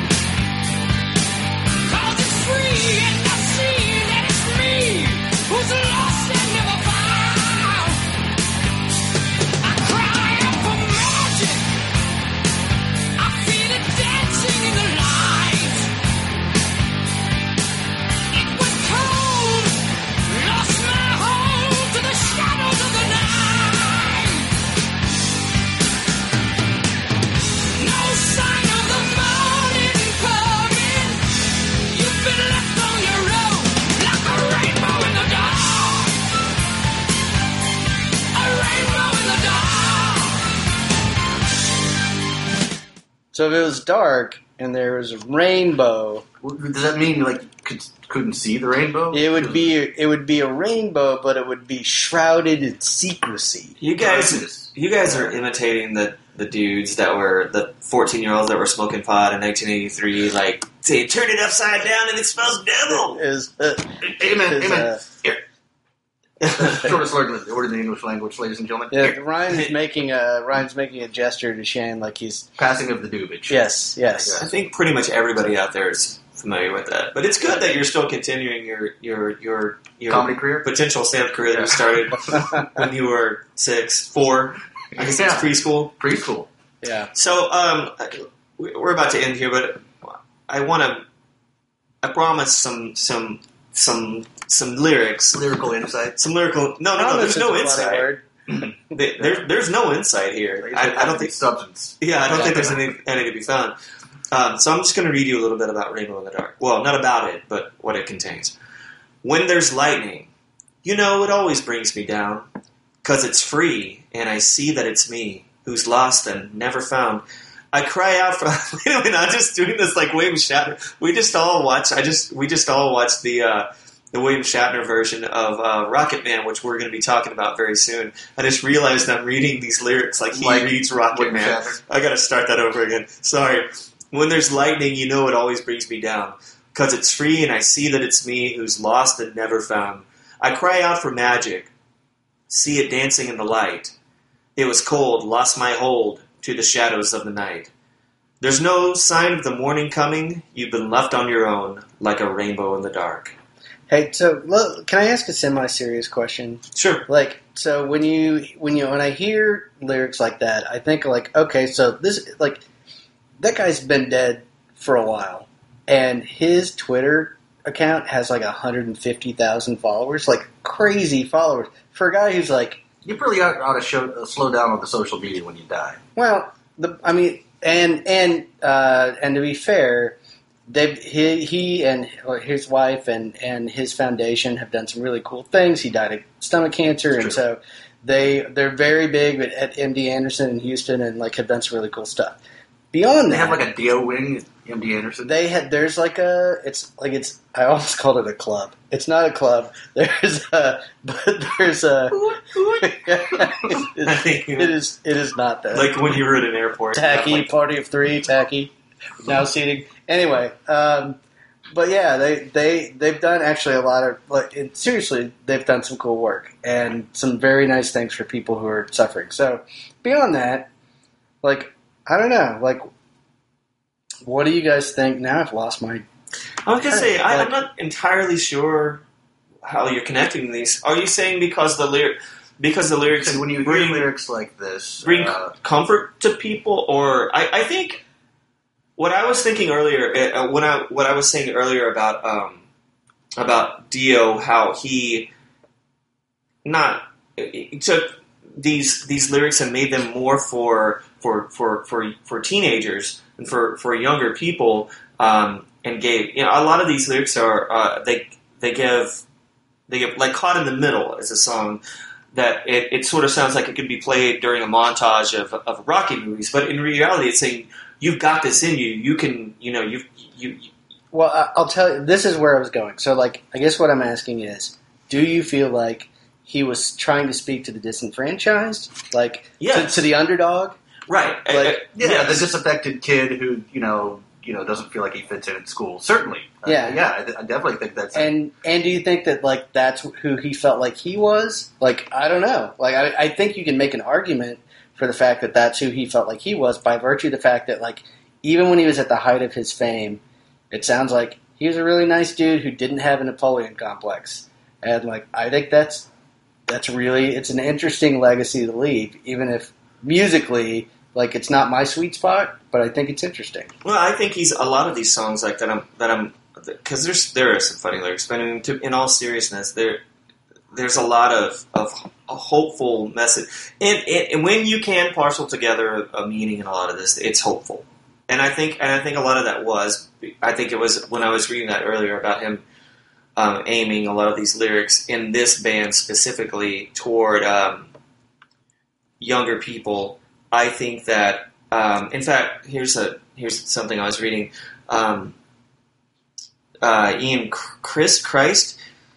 'Cause it's free and I see that it's me who's lost and never found. I cry out for magic. I feel it dancing in the light. It was cold, lost my hold to the shadows of the night. No sign of the morning coming. You've been left on your own, like a rainbow in the dark. A rainbow in the dark. So if it was dark and there was a rainbow, Does that mean you like could, couldn't see the rainbow? it would be it would be a rainbow, but it would be shrouded in secrecy. You guys, Darkness. you guys are imitating the, the dudes that were the fourteen year olds that were smoking pot in nineteen eighty-three. Like, say, turn it upside down and it smells devil. Is uh, Amen. is, Amen. uh, Here. Shortest word in the word in the English language, ladies and gentlemen. yeah, Here. Ryan's making a Ryan's making a gesture to Shane, like he's Passing of the dubage. yes, yes. I think pretty much everybody out there is familiar with that. But it's good that you're still continuing your your your, your Comedy career. potential stand-up career that you started when you were six, four. I guess Yeah. it's preschool. Preschool. Yeah. So um, we- we're about to end here, but I want to. I promise some some some some lyrics, Lyrical insight. some lyrical. No, no, no. There's no insight. Word. There- There's there's no insight here. I, I don't think. substance. Yeah, I don't think there's any, any to be found. Um, so I'm just going to read you a little bit about Rainbow in the Dark. Well, not about it, but what it contains. When there's lightning, you know it always brings me down, 'cause it's free, and I see that it's me, who's lost and never found. I cry out for. Wait a minute, I'm just doing this like William Shatner. We just all watch. I just we just all watched the uh, the William Shatner version of uh, Rocket Man, which we're going to be talking about very soon. I just realized I'm reading these lyrics like he Like reads Rocket William Man. Shatner. I got to start that over again. Sorry. When there's lightning, you know it always brings me down, 'cause it's free and I see that it's me who's lost and never found. I cry out for magic. see it dancing in the light. It was cold, lost my hold to the shadows of the night. There's no sign of the morning coming. You've been left on your own, like a rainbow in the dark. Hey, so look, can I ask a semi-serious question? Sure. Like, so when you when you when I hear lyrics like that, I think like, okay, so this like that guy's been dead for a while, and his Twitter account has like one hundred fifty thousand followers, like crazy followers for a guy who's like. You really ought, ought to show, uh, slow down on the social media when you die. Well, the I mean, and and uh, and to be fair, they he, he and his wife and, and his foundation have done some really cool things. He died of stomach cancer, and so they they're very big at M D Anderson in Houston, and like have done some really cool stuff. Beyond They that, have like a Dio wing at M D Anderson. they had there's like a it's like it's I almost called it a club. It's not a club. There's a but there's a I think it is it is not that. like when you were at an airport. Tacky, Like, party of three, tacky. Now seating. Anyway, um, but yeah, they they they've done actually a lot of like it, seriously, they've done some cool work and some very nice things for people who are suffering. So beyond that, like I don't know, like what do you guys think? Now I've lost my. I was gonna say I, Like- I'm not entirely sure how you're connecting these. Are you saying because the lyric because the lyrics Because when you bring hear lyrics like this, bring uh, comfort to people, or I, I think what I was thinking earlier, uh, when I what I was saying earlier about um, about Dio, how he not he took these these lyrics and made them more for for for for, for teenagers and for, for younger people, um, and gave you know a lot of these lyrics are uh, they they give they give like Caught in the Middle is a song that it, it sort of sounds like it could be played during a montage of, of Rocky movies, but in reality, it's saying you've got this in you. You can, you know, you you. you Well, I- I'll tell you. This is where I was going. So, like, I guess what I'm asking is, do you feel like he was trying to speak to the disenfranchised, like to, Yes. to the underdog? right? Like, Uh, uh, yeah, yes. the disaffected kid who you know you know doesn't feel like he fits in at school. Certainly, Yeah. uh, yeah, I, I definitely think that's. And and do you think that like that's who he felt like he was? Like I don't know. Like I, I think you can make an argument for the fact that that's who he felt like he was by virtue of the fact that like even when he was at the height of his fame, it sounds like he was a really nice dude who didn't have a Napoleon complex. And like I think that's that's really it's an interesting legacy to leave, even if musically like it's not my sweet spot, but I think it's interesting. Well, I think he's a lot of these songs like that. I'm that I'm because there's there are some funny lyrics, but in, to, in all seriousness, there there's a lot of of a hopeful message, and, and and when you can parcel together a meaning in a lot of this, it's hopeful. And I think and I think a lot of that was I think it was when I was reading that earlier about him um, aiming a lot of these lyrics in this band specifically toward um, younger people. I think that, um, in fact, here's a here's something I was reading. Um, uh, Ian Chris Christ.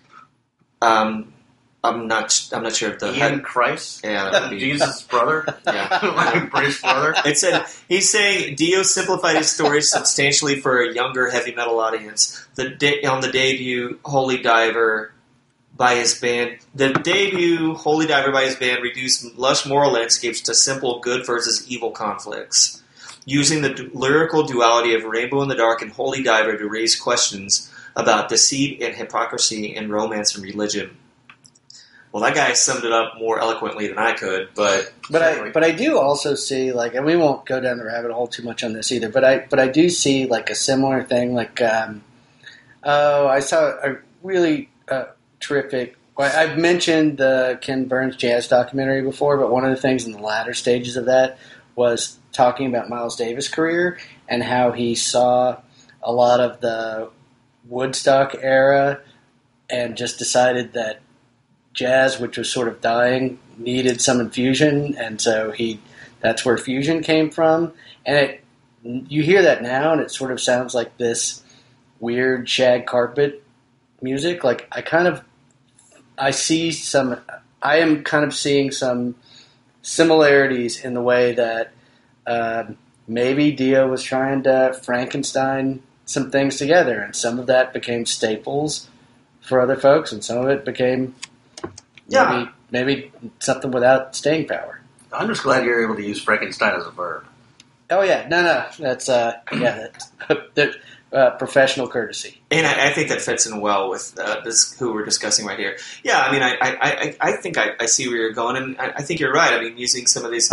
Um, I'm not. I'm not sure if the Ian Christ, yeah, that'd be- Jesus' brother, yeah. my British brother. It said he's saying Dio simplified his story substantially for a younger heavy metal audience. The de- on the debut Holy Diver by his band, the debut Holy Diver by his band reduced lush moral landscapes to simple good versus evil conflicts, using the du- lyrical duality of Rainbow in the Dark and Holy Diver to raise questions about deceit and hypocrisy in romance and religion. Well, that guy summed it up more eloquently than I could, but But I but I do also see like, and we won't go down the rabbit hole too much on this either. But I but I do see like a similar thing. Like, um, oh, I saw a really uh, terrific. Well, I've mentioned the Ken Burns jazz documentary before, but one of the things in the latter stages of that was talking about Miles Davis' career and how he saw a lot of the Woodstock era and just decided that jazz, which was sort of dying, needed some infusion, and so he that's where fusion came from. And it you hear that now, and it sort of sounds like this weird shag carpet music. Like I kind of I see some I am kind of seeing some similarities in the way that uh, maybe Dio was trying to Frankenstein some things together, and some of that became staples for other folks, and some of it became Yeah. Maybe, maybe something without staying power. I'm just glad you're able to use Frankenstein as a verb. Oh yeah, no, no, that's uh, yeah, that's uh, professional courtesy. And I, I think that fits in well with uh, this who we're discussing right here. Yeah, I mean, I I, I, I think I, I see where you're going, and I, I think you're right. I mean, using some of these,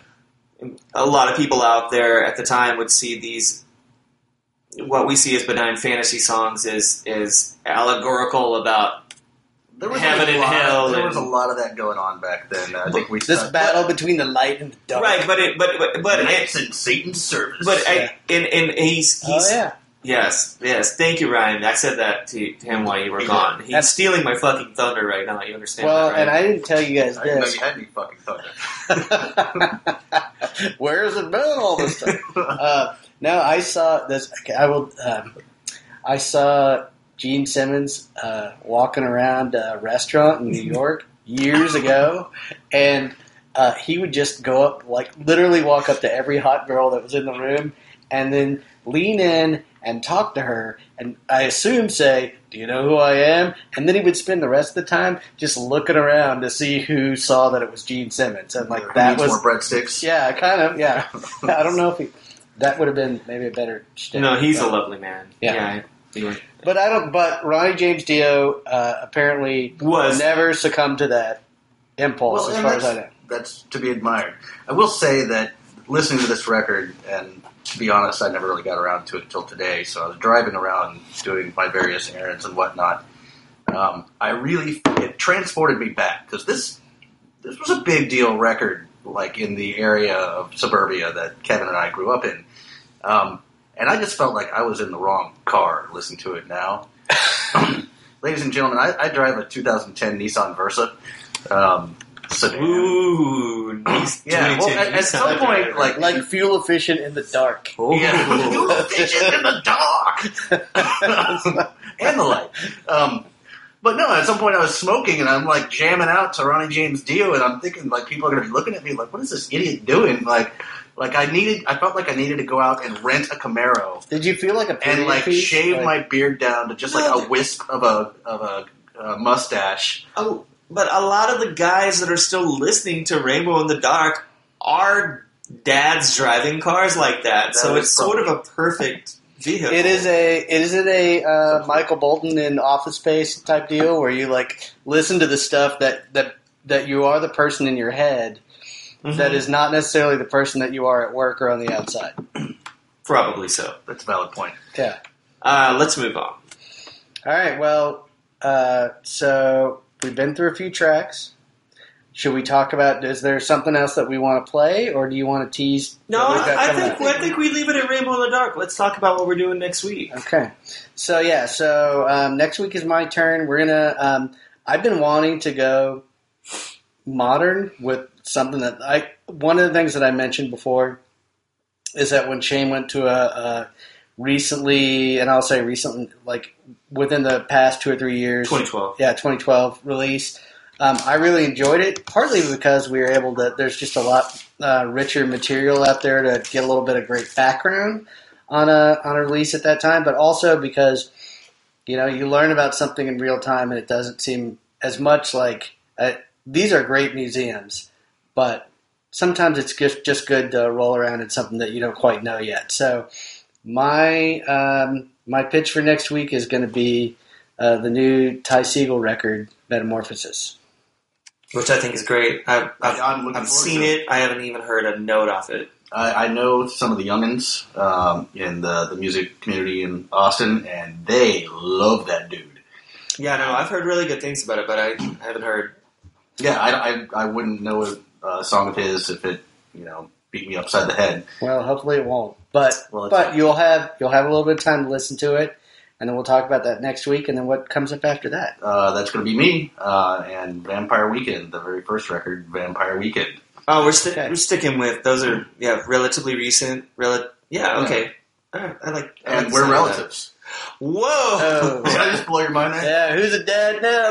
a lot of people out there at the time would see these, what we see as benign fantasy songs is is allegorical about There was heaven a and lot, hell. There and, was a lot of that going on back then. I think we This stuck- battle between the light and the dark. right, but it, but but but Knights it, in Satan's service. but Yeah. I, and and he's he's Oh yeah. yes yes. Thank you, Ryan. I said that to him while you were He gone. He's That's- stealing my fucking thunder right now. You understand? Well, that, right? and I didn't tell you guys I didn't know this. you had any fucking thunder. Where's it been all this time? Uh, no, I saw this. Okay, I will. Um, I saw Gene Simmons uh, walking around a restaurant in New York years ago, and uh, he would just go up, like literally walk up to every hot girl that was in the room, and then lean in and talk to her, and I assume say, "Do you know who I am?" And then he would spend the rest of the time just looking around to see who saw that it was Gene Simmons, and like Who that needs was more breadsticks. yeah, kind of. Yeah, I don't know if he, that would have been maybe a better. Shtick, no, he's but, a lovely man. Yeah. yeah he was. But I don't. But Ronnie James Dio uh, apparently Was- never succumbed to that impulse, Well, as and far as I that's, know. that's to be admired. I will say that listening to this record, and to be honest, I never really got around to it until today. So I was driving around doing my various errands and whatnot. Um, I really it transported me back because this this was a big deal record, like in the area of suburbia that Kevin and I grew up in. Um, and I just felt like I was in the wrong car listening to it now. Ladies and gentlemen, I, I drive a two thousand ten Nissan Versa um, sedan. Ooh, nice. Yeah, well, at, at some point, like, Like fuel efficient in the dark. yeah, you vision in the dark, and the light. Um, but no, at some point I was smoking and I'm like jamming out to Ronnie James Dio, and I'm thinking like people are going to be looking at me like, what is this idiot doing? Like, like I needed, I felt like I needed to go out and rent a Camaro Did you feel like a and period like piece? shave Like- my beard down to just No, like a th- wisp of a of a uh, mustache. Oh, but a lot of the guys that are still listening to Rainbow in the Dark are dads driving cars like that. That so is it's sort of probably- a perfect vehicle. It is a is it a uh, Michael Bolton in Office Space type deal where you like listen to the stuff that that that you are the person in your head Mhm. that is not necessarily the person that you are at work or on the outside. Probably so. That's a valid point. Yeah. Uh, let's move on. All right. Well, uh, so we've been through a few tracks. Should we talk about? Is there something else that we want to play, or do you want to tease? No, what we've got I, I coming think up? I think we leave it at Rainbow in the Dark. Let's talk about what we're doing next week. Okay. So yeah, so um, next week is my turn. We're gonna. Um, I've been wanting to go modern with something that I. One of the things that I mentioned before is that when Shane went to a, a recently, and I'll say recently, like within the past two or three years, twenty twelve. yeah, twenty twelve release. Um, I really enjoyed it, partly because we were able to. There's just a lot uh, richer material out there to get a little bit of great background on a on a release at that time, but also because you know you learn about something in real time, and it doesn't seem as much like uh, these are great museums, but sometimes it's just just good to roll around in something that you don't quite know yet. So my um, my pitch for next week is going to be uh, the new Ty Segall record, Metamorphosis. Which I think is great. I've, I've, I'm looking I've forward seen to it. I haven't even heard a note off it. I, I know some of the youngins um, in the, the music community in Austin, and they love that dude. Yeah, no, I've heard really good things about it, but I haven't heard. Yeah, I, I, I wouldn't know a, a song of his if it, you know, beat me upside the head. Well, hopefully it won't, but Well, it's- but you'll have you'll have a little bit of time to listen to it, and then we'll talk about that next week, and then what comes up after that. Uh, that's going to be me uh, and Vampire Weekend, the very first record, Vampire Weekend. Oh, we're sti- Okay. we're sticking with those are yeah relatively recent. Rel- yeah, okay. All right, I like. I like And the we're sound of that. relatives. Whoa! Oh. Did I just blow your mind there? Yeah, who's a dad now,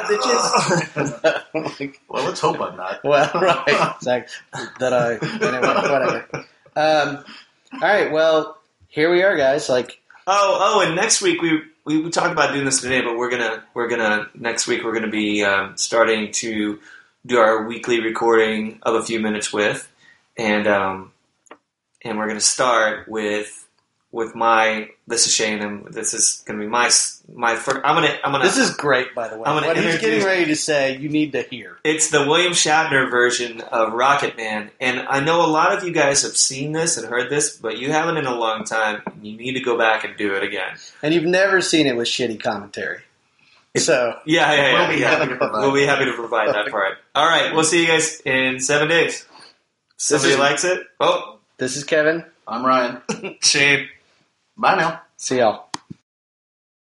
bitches? Well, let's hope I'm not. Well, right, exactly. That I anyway, whatever. Um, all right, well, here we are, guys. Like Oh, oh, and next week we, we we talked about doing this today, but we're gonna we're gonna next week we're gonna be um, starting to do our weekly recording of a few minutes with, and um, and we're gonna start with with my. This is Shane, and this is gonna be my my first. I'm gonna I'm gonna. This is great, by the way. I'm gonna What he's introduce- getting ready to say, you need to hear. It's the William Shatner version of Rocket Man, and I know a lot of you guys have seen this and heard this, but you haven't in a long time. And you need to go back and do it again. And you've never seen it with shitty commentary. So, Yeah, yeah, yeah. We'll be yeah. happy to provide We'll be that. happy to provide that part. All right, we'll see you guys in seven days. Somebody is- likes it? Oh, this is Kevin. I'm Ryan. Shane. Bye now. See y'all.